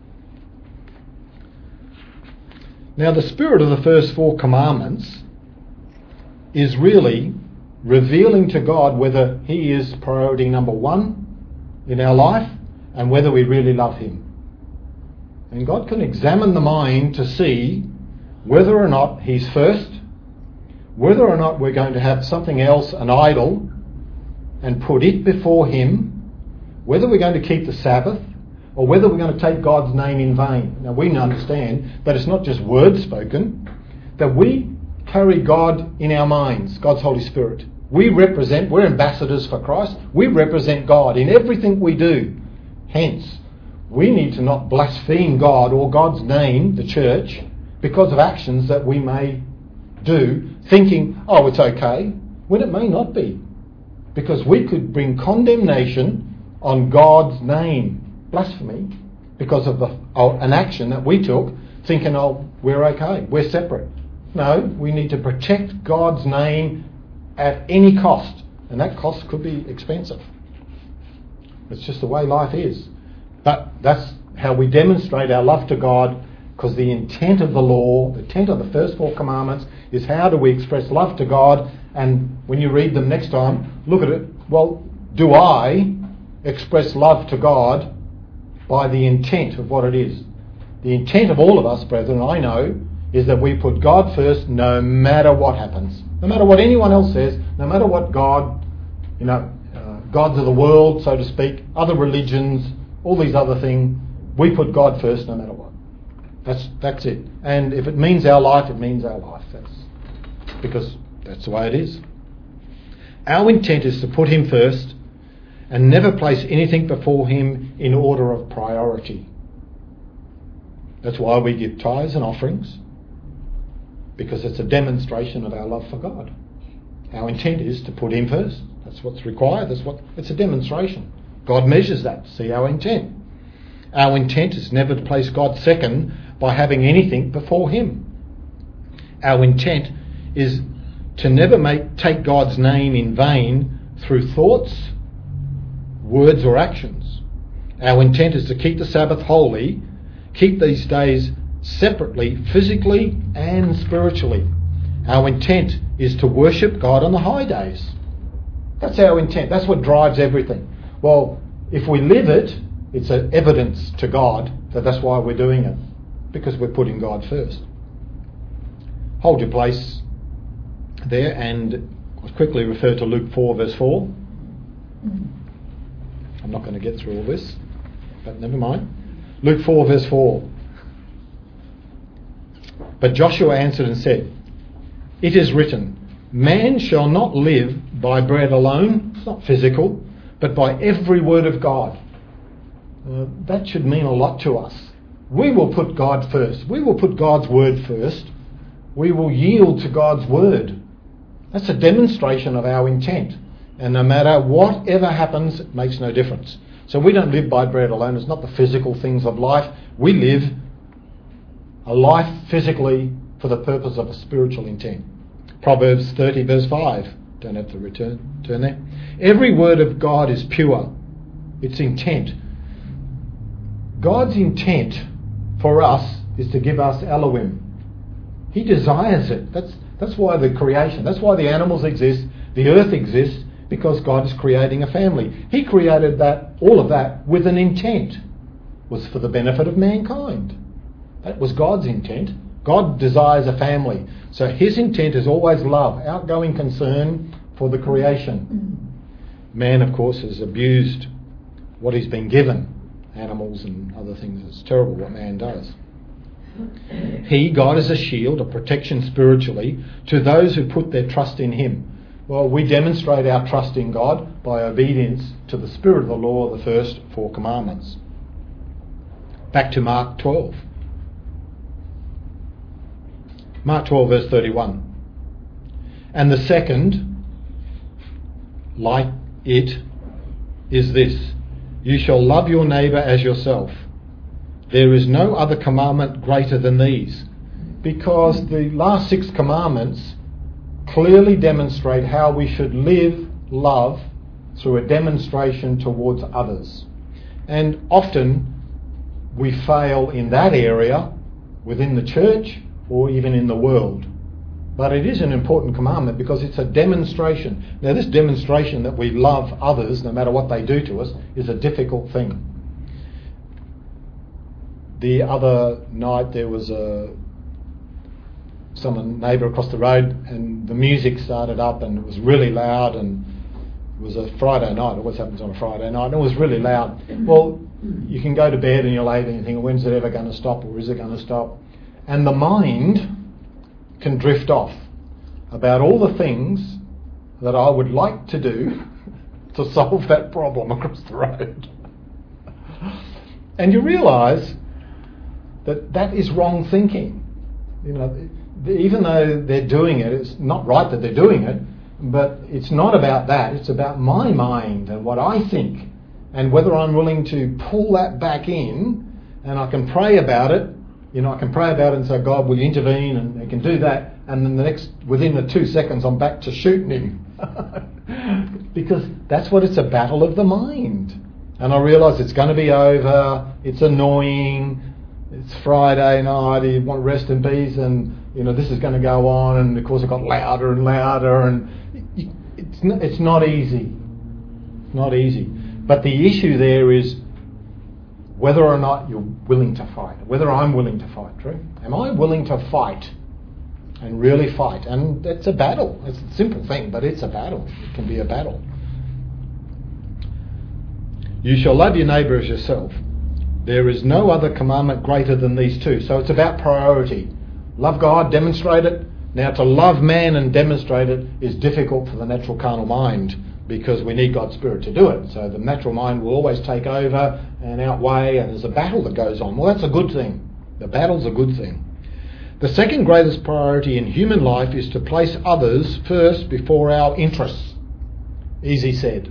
Speaker 1: Now the spirit of the first four commandments is really revealing to God whether He is priority number one in our life and whether we really love Him. And God can examine the mind to see whether or not He's first, whether or not we're going to have something else, an idol, and put it before Him, whether we're going to keep the Sabbath, or whether we're going to take God's name in vain. Now we understand that it's not just words spoken, that we carry God in our minds, God's Holy Spirit. We represent, we're ambassadors for Christ. We represent God in everything we do. Hence, we need to not blaspheme God or God's name, the church, because of actions that we may do, thinking, oh, it's okay, when it may not be. Because we could bring condemnation on God's name, blasphemy, because of the, oh, an action that we took, thinking, oh, we're okay, we're separate. No, we need to protect God's name at any cost. And that cost could be expensive. It's just the way life is. But that's how we demonstrate our love to God, because the intent of the law, the intent of the first four commandments, is how do we express love to God. And when you read them next time, look at it. Well, do I express love to God by the intent of what it is? The intent of all of us, brethren, I know, is that we put God first no matter what happens. No matter what anyone else says, no matter what God, you know, uh, gods of the world, so to speak, other religions, all these other things, we put God first no matter what. That's that's it. And if it means our life, it means our life. That's because that's the way it is. Our intent is to put him first and never place anything before him in order of priority. That's why we give tithes and offerings, because it's a demonstration of our love for God. Our intent is to put him first. That's what's required. That's what it's a demonstration. God measures that to see our intent. Our intent is never to place God second by having anything before him. Our intent is to never make take God's name in vain through thoughts, words or actions. Our intent is to keep the Sabbath holy, keep these days separately, physically and spiritually. Our intent is to worship God on the high days. That's our intent. That's what drives everything. Well, if we live it, it's an evidence to God that that's why we're doing it, because we're putting God first. Hold your place there, and I'll quickly refer to Luke four verse four. I'm not going to get through all this, but never mind. Luke four verse four. But Joshua answered and said, "It is written, man shall not live by bread alone," it's not physical, "but by every word of God." Uh, that should mean a lot to us. We will put God first. We will put God's word first. We will yield to God's word. That's a demonstration of our intent. And no matter whatever happens, it makes no difference. So we don't live by bread alone. It's not the physical things of life. We live a life physically for the purpose of a spiritual intent. Proverbs thirty verse five. Don't have to return, turn there. Every word of God is pure. It's intent. God's intent for us is to give us Elohim. He desires it. That's that's why the creation, that's why the animals exist, the earth exists, because God is creating a family. He created that, all of that, with an intent. It was for the benefit of mankind. That was God's intent. God desires a family. So his intent is always love, outgoing concern for the creation. Man, of course, has abused what he's been given. Animals and other things. It's terrible what man does. He, God, is a shield, a protection spiritually to those who put their trust in him. Well, we demonstrate our trust in God by obedience to the spirit of the law, the first four commandments. Back to Mark twelve. Mark twelve verse thirty-one. And the second, like it, is this: you shall love your neighbour as yourself. There is no other commandment greater than these, because the last six commandments clearly demonstrate how we should live love through a demonstration towards others. And often we fail in that area within the church or even in the world. But it is an important commandment because it's a demonstration. Now, this demonstration that we love others, no matter what they do to us, is a difficult thing. The other night there was a some neighbour across the road, and the music started up, and it was really loud, and it was a Friday night. It always happens on a Friday night, and it was really loud. Well, you can go to bed and you're late and you think, when's it ever going to stop, or is it going to stop? And the mind can drift off about all the things that I would like to do to solve that problem across the road. And you realise that that is wrong thinking. You know, even though they're doing it, it's not right that they're doing it, but it's not about that. It's about my mind and what I think, and whether I'm willing to pull that back in, and I can pray about it. You know, I can pray about it and say, God, will you intervene, and I can do that. and then the next, within the two seconds, I'm back to shooting him. Because that's what it's a battle of the mind. And I realise it's going to be over, it's annoying, it's Friday night, you want to rest in peace, and you know this is going to go on, and of course it got louder and louder, and it, it's not, it's not easy. It's not easy. But the issue there is whether or not you're willing to fight, whether I'm willing to fight, true? Am I willing to fight and really fight? And it's a battle. It's a simple thing, but it's a battle. It can be a battle. You shall love your neighbour as yourself. There is no other commandment greater than these two. So it's about priority. Love God, demonstrate it. Now to love man and demonstrate it is difficult for the natural carnal mind because we need God's Spirit to do it. So the natural mind will always take over and outweigh, and there's a battle that goes on. Well, that's a good thing. The battle's a good thing. The second greatest priority in human life is to place others first before our interests. Easy said.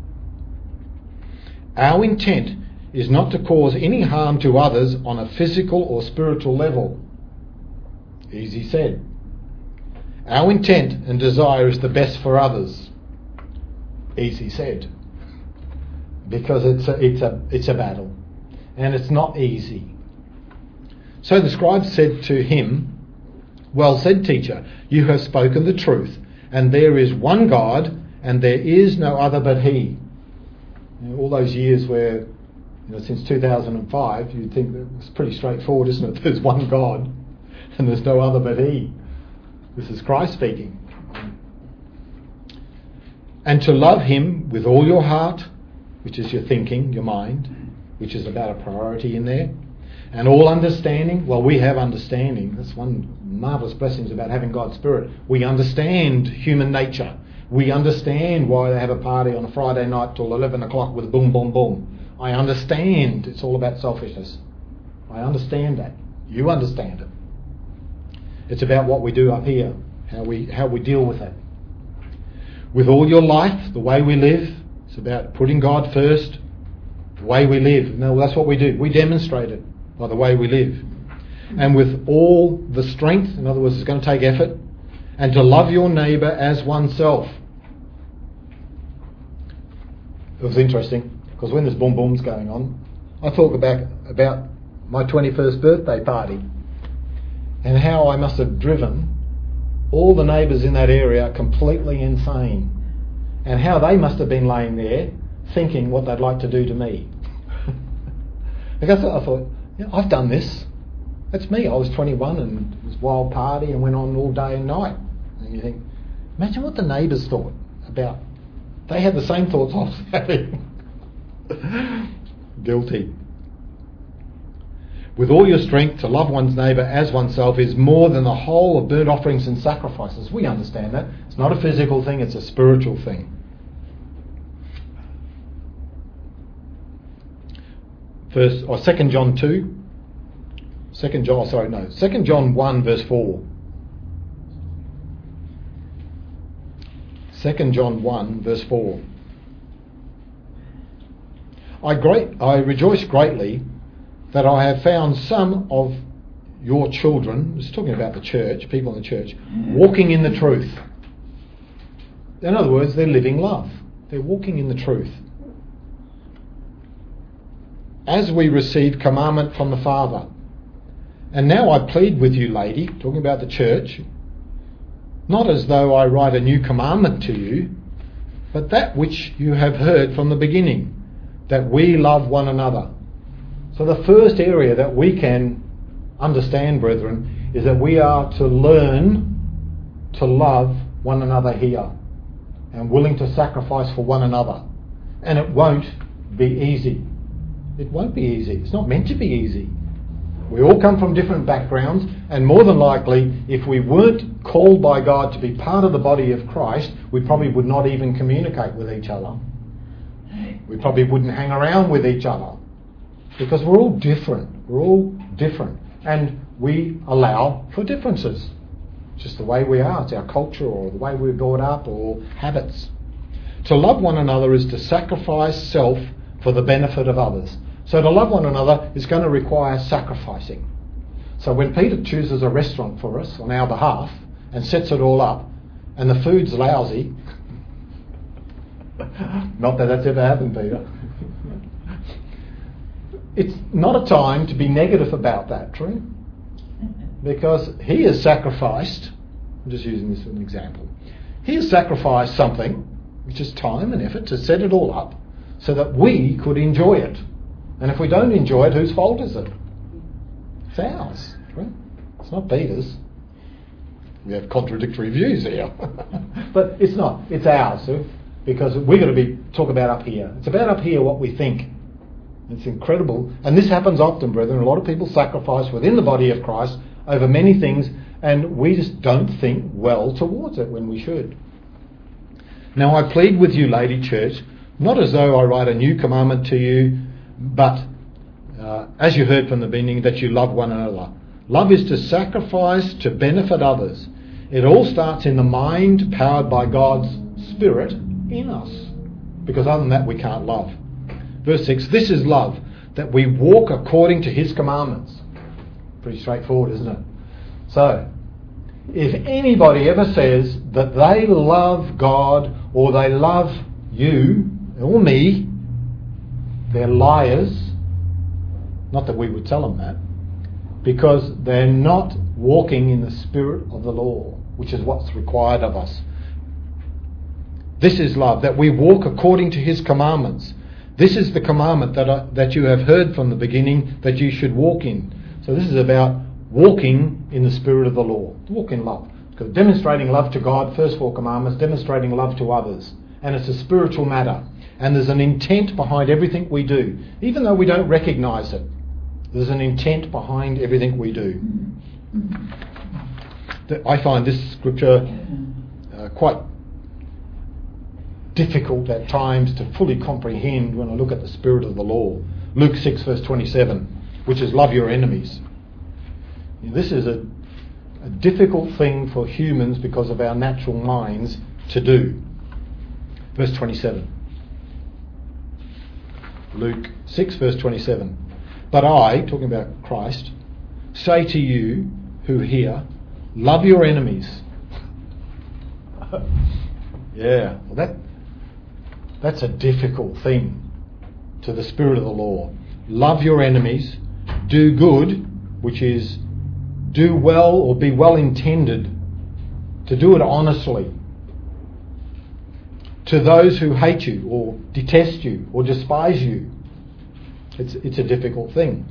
Speaker 1: Our intent is not to cause any harm to others on a physical or spiritual level. Easy said. Our intent and desire is the best for others. Easy said. Because it's a, it's a, it's a battle. And it's not easy. So the scribe said to him, "Well said, teacher, you have spoken the truth, and there is one God, and there is no other but He." You know, all those years where, you know, since two thousand five, you'd think that it's pretty straightforward, isn't it? There's one God, and there's no other but He. This is Christ speaking. And to love Him with all your heart, which is your thinking, your mind, which is about a priority in there, and all understanding. Well, we have understanding. That's one marvellous blessing about having God's Spirit. We understand human nature. We understand why they have a party on a Friday night till eleven o'clock with boom, boom, boom. I understand it's all about selfishness. I understand that. You understand it. It's about what we do up here, how we how we deal with it. With all your life, the way we live, it's about putting God first, the way we live. No, that's what we do. We demonstrate it by the way we live. And with all the strength, in other words, it's going to take effort, and to love your neighbour as oneself. It was interesting, because when there's boom booms going on, I thought about, about my twenty-first birthday party and how I must have driven all the neighbours in that area completely insane, and how they must have been laying there thinking what they'd like to do to me. Because I thought, yeah, I've done this. That's me. I was twenty-one and it was wild party and went on all day and night. And you think, imagine what the neighbours thought about. They had the same thoughts I was having. Guilty. With all your strength to love one's neighbour as oneself is more than the whole of burnt offerings and sacrifices. We understand that. It's not a physical thing, it's a spiritual thing. First, or Second John two. Second John, sorry, no. Second John one verse four. Second John one verse four. I great I rejoice greatly that I have found some of your children, it's talking about the church, people in the church, walking in the truth. In other words, they're living love. They're walking in the truth. As we receive commandment from the Father. And now I plead with you, lady, talking about the church, not as though I write a new commandment to you, but that which you have heard from the beginning, that we love one another. So the first area that we can understand, brethren, is that we are to learn to love one another here and willing to sacrifice for one another. And it won't be easy. It won't be easy. It's not meant to be easy. We all come from different backgrounds, and more than likely, if we weren't called by God to be part of the body of Christ, we probably would not even communicate with each other. We probably wouldn't hang around with each other. Because we're all different. We're all different. And we allow for differences. Just the way we are. It's our culture or the way we're brought up or habits. To love one another is to sacrifice self for the benefit of others. So to love one another is going to require sacrificing. So when Peter chooses a restaurant for us on our behalf, and sets it all up, and the food's lousy. Not that that's ever happened, Peter. It's not a time to be negative about that, true? Because he has sacrificed, I'm just using this as an example, he has sacrificed something, which is time and effort, to set it all up so that we could enjoy it. And if we don't enjoy it, whose fault is it? It's ours, right? It's not Peter's. We have contradictory views here. But it's not. It's ours, so, because we're going to be talk about up here. It's about up here what we think. It's incredible. And this happens often, brethren. A lot of people sacrifice within the body of Christ over many things, and we just don't think well towards it when we should. Now I plead with you, Lady Church, not as though I write a new commandment to you, but uh, as you heard from the beginning, that you love one another. Love is to sacrifice to benefit others. It all starts in the mind, powered by God's Spirit in us. Because other than that, we can't love. Verse six, this is love, that we walk according to his commandments. Pretty straightforward, isn't it? So, if anybody ever says that they love God or they love you or me, they're liars. Not that we would tell them that. Because they're not walking in the spirit of the law, which is what's required of us. This is love, that we walk according to his commandments. This is the commandment that I, that you have heard from the beginning, that you should walk in. So this is about walking in the spirit of the law. Walk in love. Because demonstrating love to God, first four commandments, demonstrating love to others. And it's a spiritual matter. And there's an intent behind everything we do. Even though we don't recognise it, there's an intent behind everything we do. I find this scripture uh, quite difficult at times to fully comprehend when I look at the spirit of the law. Luke six verse twenty-seven, which is love your enemies. This is a, a difficult thing for humans because of our natural minds to do. Verse twenty-seven. Luke six verse twenty-seven. But I, talking about Christ, say to you who hear, love your enemies. Yeah, well that that's a difficult thing to the spirit of the law. Love your enemies, do good, which is do well or be well intended, to do it honestly. To those who hate you or detest you or despise you. It's, it's a difficult thing.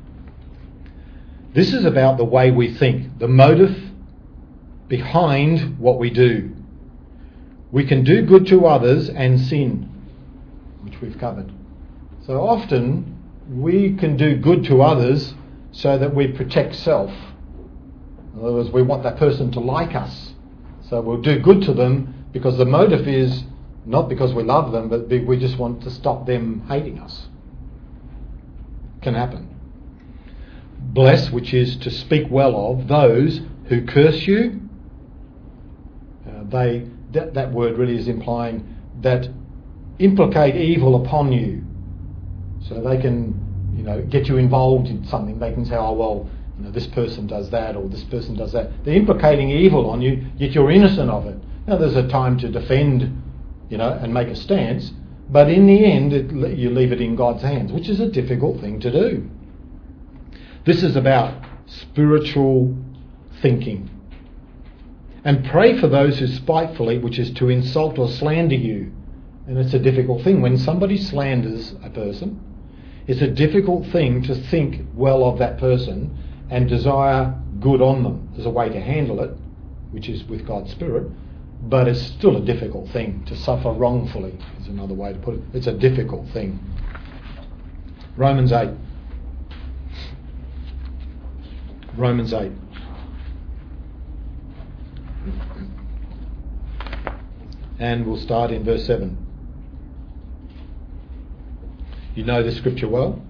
Speaker 1: This is about the way we think, the motive behind what we do. We can do good to others and sin, which we've covered. So often we can do good to others so that we protect self. In other words, we want that person to like us. So we'll do good to them because the motive is not because we love them, but we just want to stop them hating us. Can happen. Bless, which is to speak well of those who curse you. Uh, they that, that word really is implying that implicate evil upon you, so they can, you know, get you involved in something. They can say, "Oh well, you know, this person does that or this person does that." They're implicating evil on you, yet you're innocent of it. Now, there's a time to defend, you know, and make a stance. But in the end, it, you leave it in God's hands, which is a difficult thing to do. This is about spiritual thinking. And pray for those who spitefully, which is to insult or slander you. And it's a difficult thing. When somebody slanders a person, it's a difficult thing to think well of that person and desire good on them. There's a way to handle it, which is with God's Spirit. But it's still a difficult thing to suffer wrongfully, is another way to put it. It's a difficult thing. Romans eight. Romans eight. And we'll start in verse seven. You know the scripture well.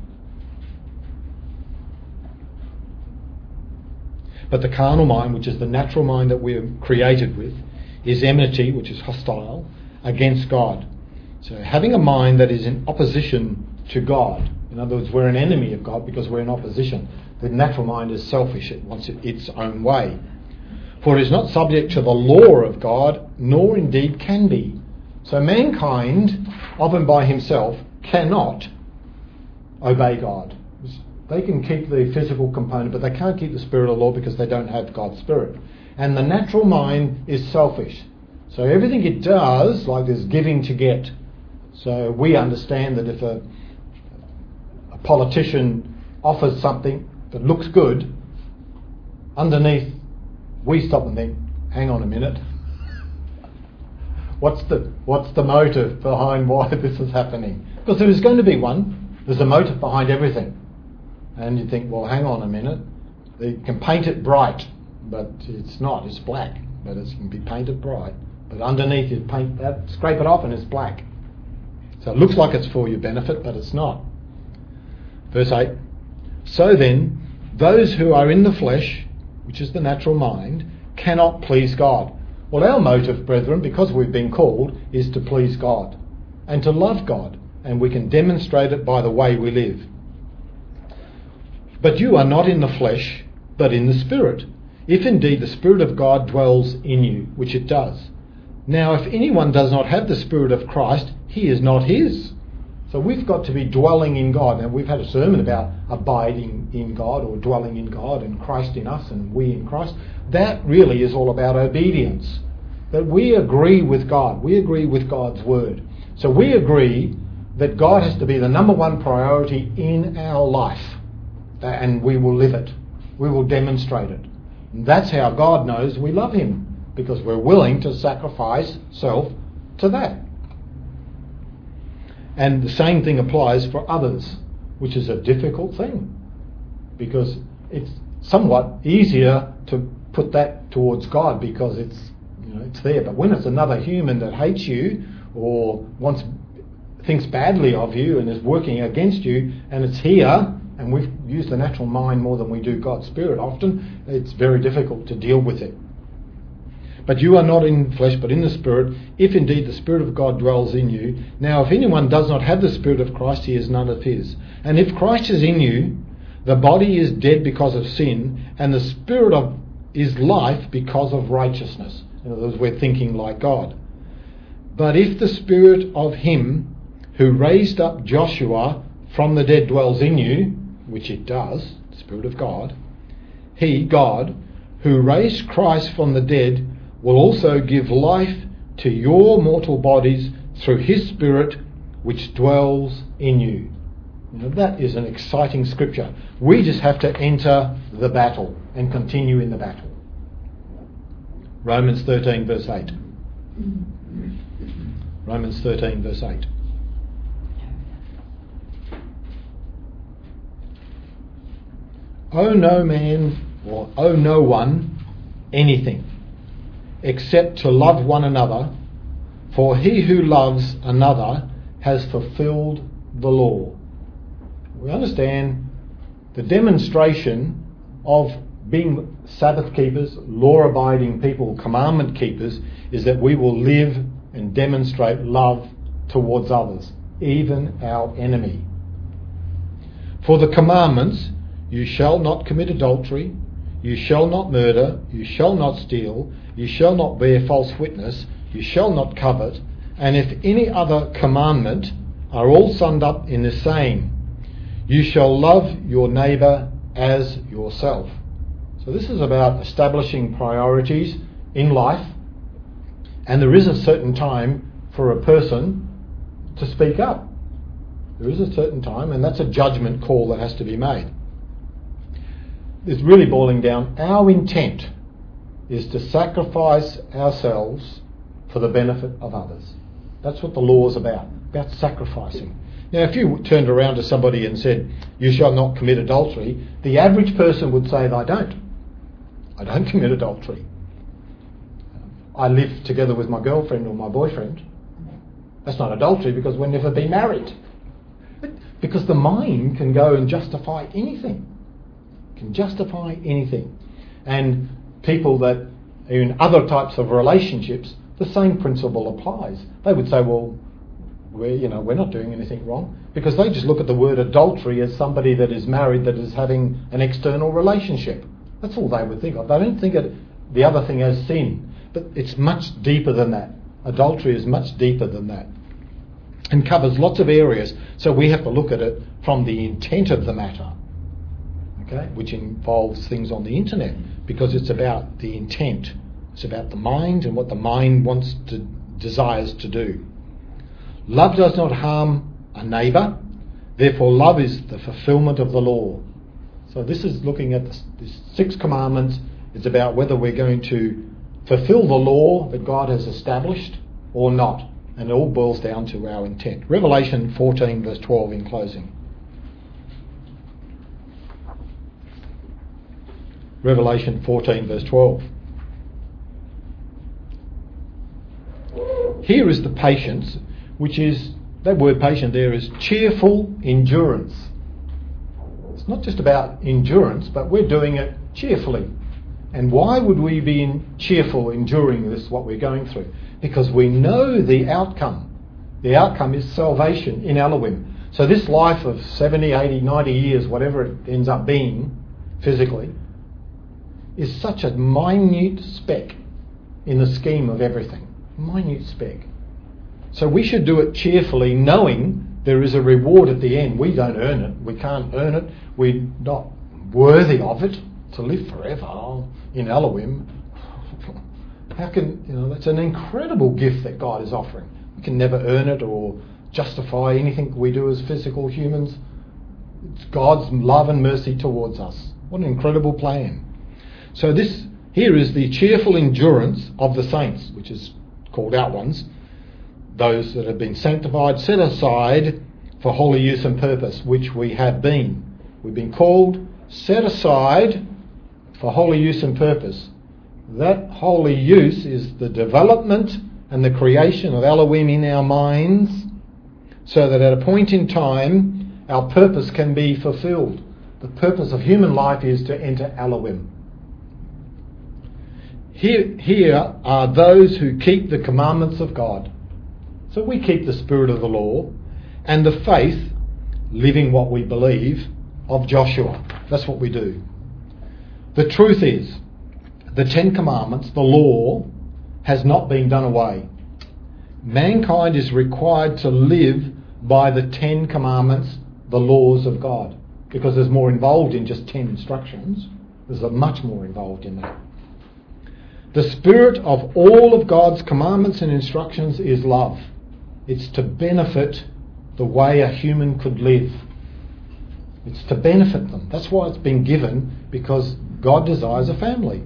Speaker 1: But the carnal mind, which is the natural mind that we're created with, is enmity, which is hostile, against God. So having a mind that is in opposition to God, in other words, we're an enemy of God because we're in opposition. The natural mind is selfish, it wants it its own way. For it is not subject to the law of God, nor indeed can be. So mankind, of and by himself, cannot obey God. They can keep the physical component, but they can't keep the spirit of the law because they don't have God's spirit. And the natural mind is selfish. So everything it does, like there's giving to get. So we understand that if a, a politician offers something that looks good, underneath we stop and think, hang on a minute. What's the what's the motive behind why this is happening? Because there is going to be one. There's a motive behind everything. And you think, well, hang on a minute. They can paint it bright, but it's not. It's black. But it can be painted bright. But underneath you paint that, scrape it off and it's black. So it looks like it's for your benefit, but it's not. Verse eight. So then, those who are in the flesh, which is the natural mind, cannot please God. Well, our motive, brethren, because we've been called, is to please God and to love God. And we can demonstrate it by the way we live. But you are not in the flesh, but in the Spirit, if indeed the Spirit of God dwells in you, which it does. Now, if anyone does not have the Spirit of Christ, he is not his. So we've got to be dwelling in God. Now, we've had a sermon about abiding in God or dwelling in God and Christ in us and we in Christ. That really is all about obedience. That we agree with God. We agree with God's word. So we agree that God has to be the number one priority in our life. And we will live it. We will demonstrate it. And that's how God knows we love him. Because we're willing to sacrifice self to that. And the same thing applies for others, which is a difficult thing. Because it's somewhat easier to put that towards God because it's, you know, it's there. But when it's another human that hates you or wants thinks badly of you and is working against you, and it's here, and we've used the natural mind more than we do God's Spirit often, it's very difficult to deal with it. But you are not in flesh, but in the Spirit, if indeed the Spirit of God dwells in you. Now, if anyone does not have the Spirit of Christ, he is none of his. And if Christ is in you, the body is dead because of sin, and the Spirit of is life because of righteousness. In other words, we're thinking like God. But if the Spirit of him who raised up Joshua from the dead dwells in you, which it does, the Spirit of God, he, God, who raised Christ from the dead, will also give life to your mortal bodies through his Spirit which dwells in you. You know, that is an exciting scripture. We just have to enter the battle and continue in the battle. Romans thirteen verse eight. Romans thirteen verse eight. Owe no man or owe no one anything except to love one another, for he who loves another has fulfilled the law. We understand the demonstration of being Sabbath keepers, law-abiding people, commandment keepers, is that we will live and demonstrate love towards others, even our enemy. For the commandments, you shall not commit adultery, you shall not murder, you shall not steal, you shall not bear false witness, you shall not covet, and if any other commandment are all summed up in the same, you shall love your neighbour as yourself. So this is about establishing priorities in life, and there is a certain time for a person to speak up. There is a certain time, and that's a judgment call that has to be made. It's really boiling down. Our intent is to sacrifice ourselves for the benefit of others. That's what the law is about, about sacrificing. Now, if you turned around to somebody and said, you shall not commit adultery, the average person would say, I don't. I don't commit adultery. I live together with my girlfriend or my boyfriend. That's not adultery because we've never been married. Because the mind can go and justify anything. Can justify anything. And people that are in other types of relationships, the same principle applies. They would say, well, we're, you know, we're not doing anything wrong, because they just look at the word adultery as somebody that is married that is having an external relationship. That's all they would think of. They don't think it the other thing as sin. But it's much deeper than that. Adultery is much deeper than that and covers lots of areas. So we have to look at it from the intent of the matter, okay, which involves things on the internet, because it's about the intent. It's about the mind and what the mind wants to, desires to do. Love does not harm a neighbour, therefore love is the fulfilment of the law. So this is looking at the, the six commandments. It's about whether we're going to fulfil the law that God has established or not. And it all boils down to our intent. Revelation fourteen verse twelve in closing. Revelation fourteen verse twelve. Here is the patience, which is, that word patient there is cheerful endurance. It's not just about endurance, but we're doing it cheerfully. And why would we be in cheerful enduring this, what we're going through? Because we know the outcome. The outcome is salvation in Elohim. So this life of seventy, eighty, ninety years, whatever it ends up being physically, is such a minute speck in the scheme of everything. Minute speck. So we should do it cheerfully, knowing there is a reward at the end. We don't earn it. We can't earn it. We're not worthy of it to live forever in Elohim. How can, you know, that's an incredible gift that God is offering. We can never earn it or justify anything we do as physical humans. It's God's love and mercy towards us. What an incredible plan. So this here is the cheerful endurance of the saints, which is called out ones, those that have been sanctified, set aside for holy use and purpose, which we have been. We've been called, set aside for holy use and purpose. That holy use is the development and the creation of Elohim in our minds, so that at a point in time our purpose can be fulfilled. The purpose of human life is to enter Elohim. Here, here are those who keep the commandments of God. So we keep the spirit of the law and the faith, living what we believe, of Joshua. That's what we do. The truth is, the Ten Commandments, the law, has not been done away. Mankind is required to live by the Ten Commandments, the laws of God, because there's more involved in just ten instructions. There's much more involved in that. The spirit of all of God's commandments and instructions is love. It's to benefit the way a human could live. It's to benefit them. That's why it's been given, because God desires a family.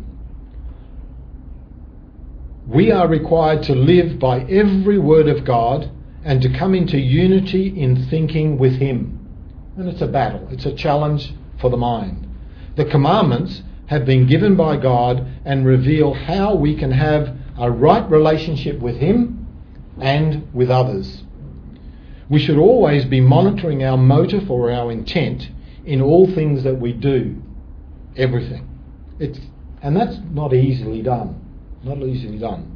Speaker 1: We are required to live by every word of God and to come into unity in thinking with Him. And it's a battle. It's a challenge for the mind. The commandments have been given by God and reveal how we can have a right relationship with Him and with others. We should always be monitoring our motive or our intent in all things that we do. Everything. It's, and that's not easily done. Not easily done.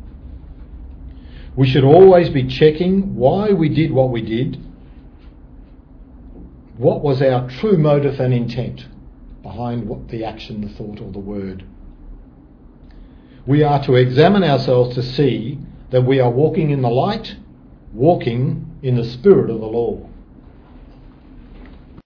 Speaker 1: We should always be checking why we did what we did. What was our true motive and intent behind what the action, the thought or the word. We are to examine ourselves to see that we are walking in the light, walking in the spirit of the law.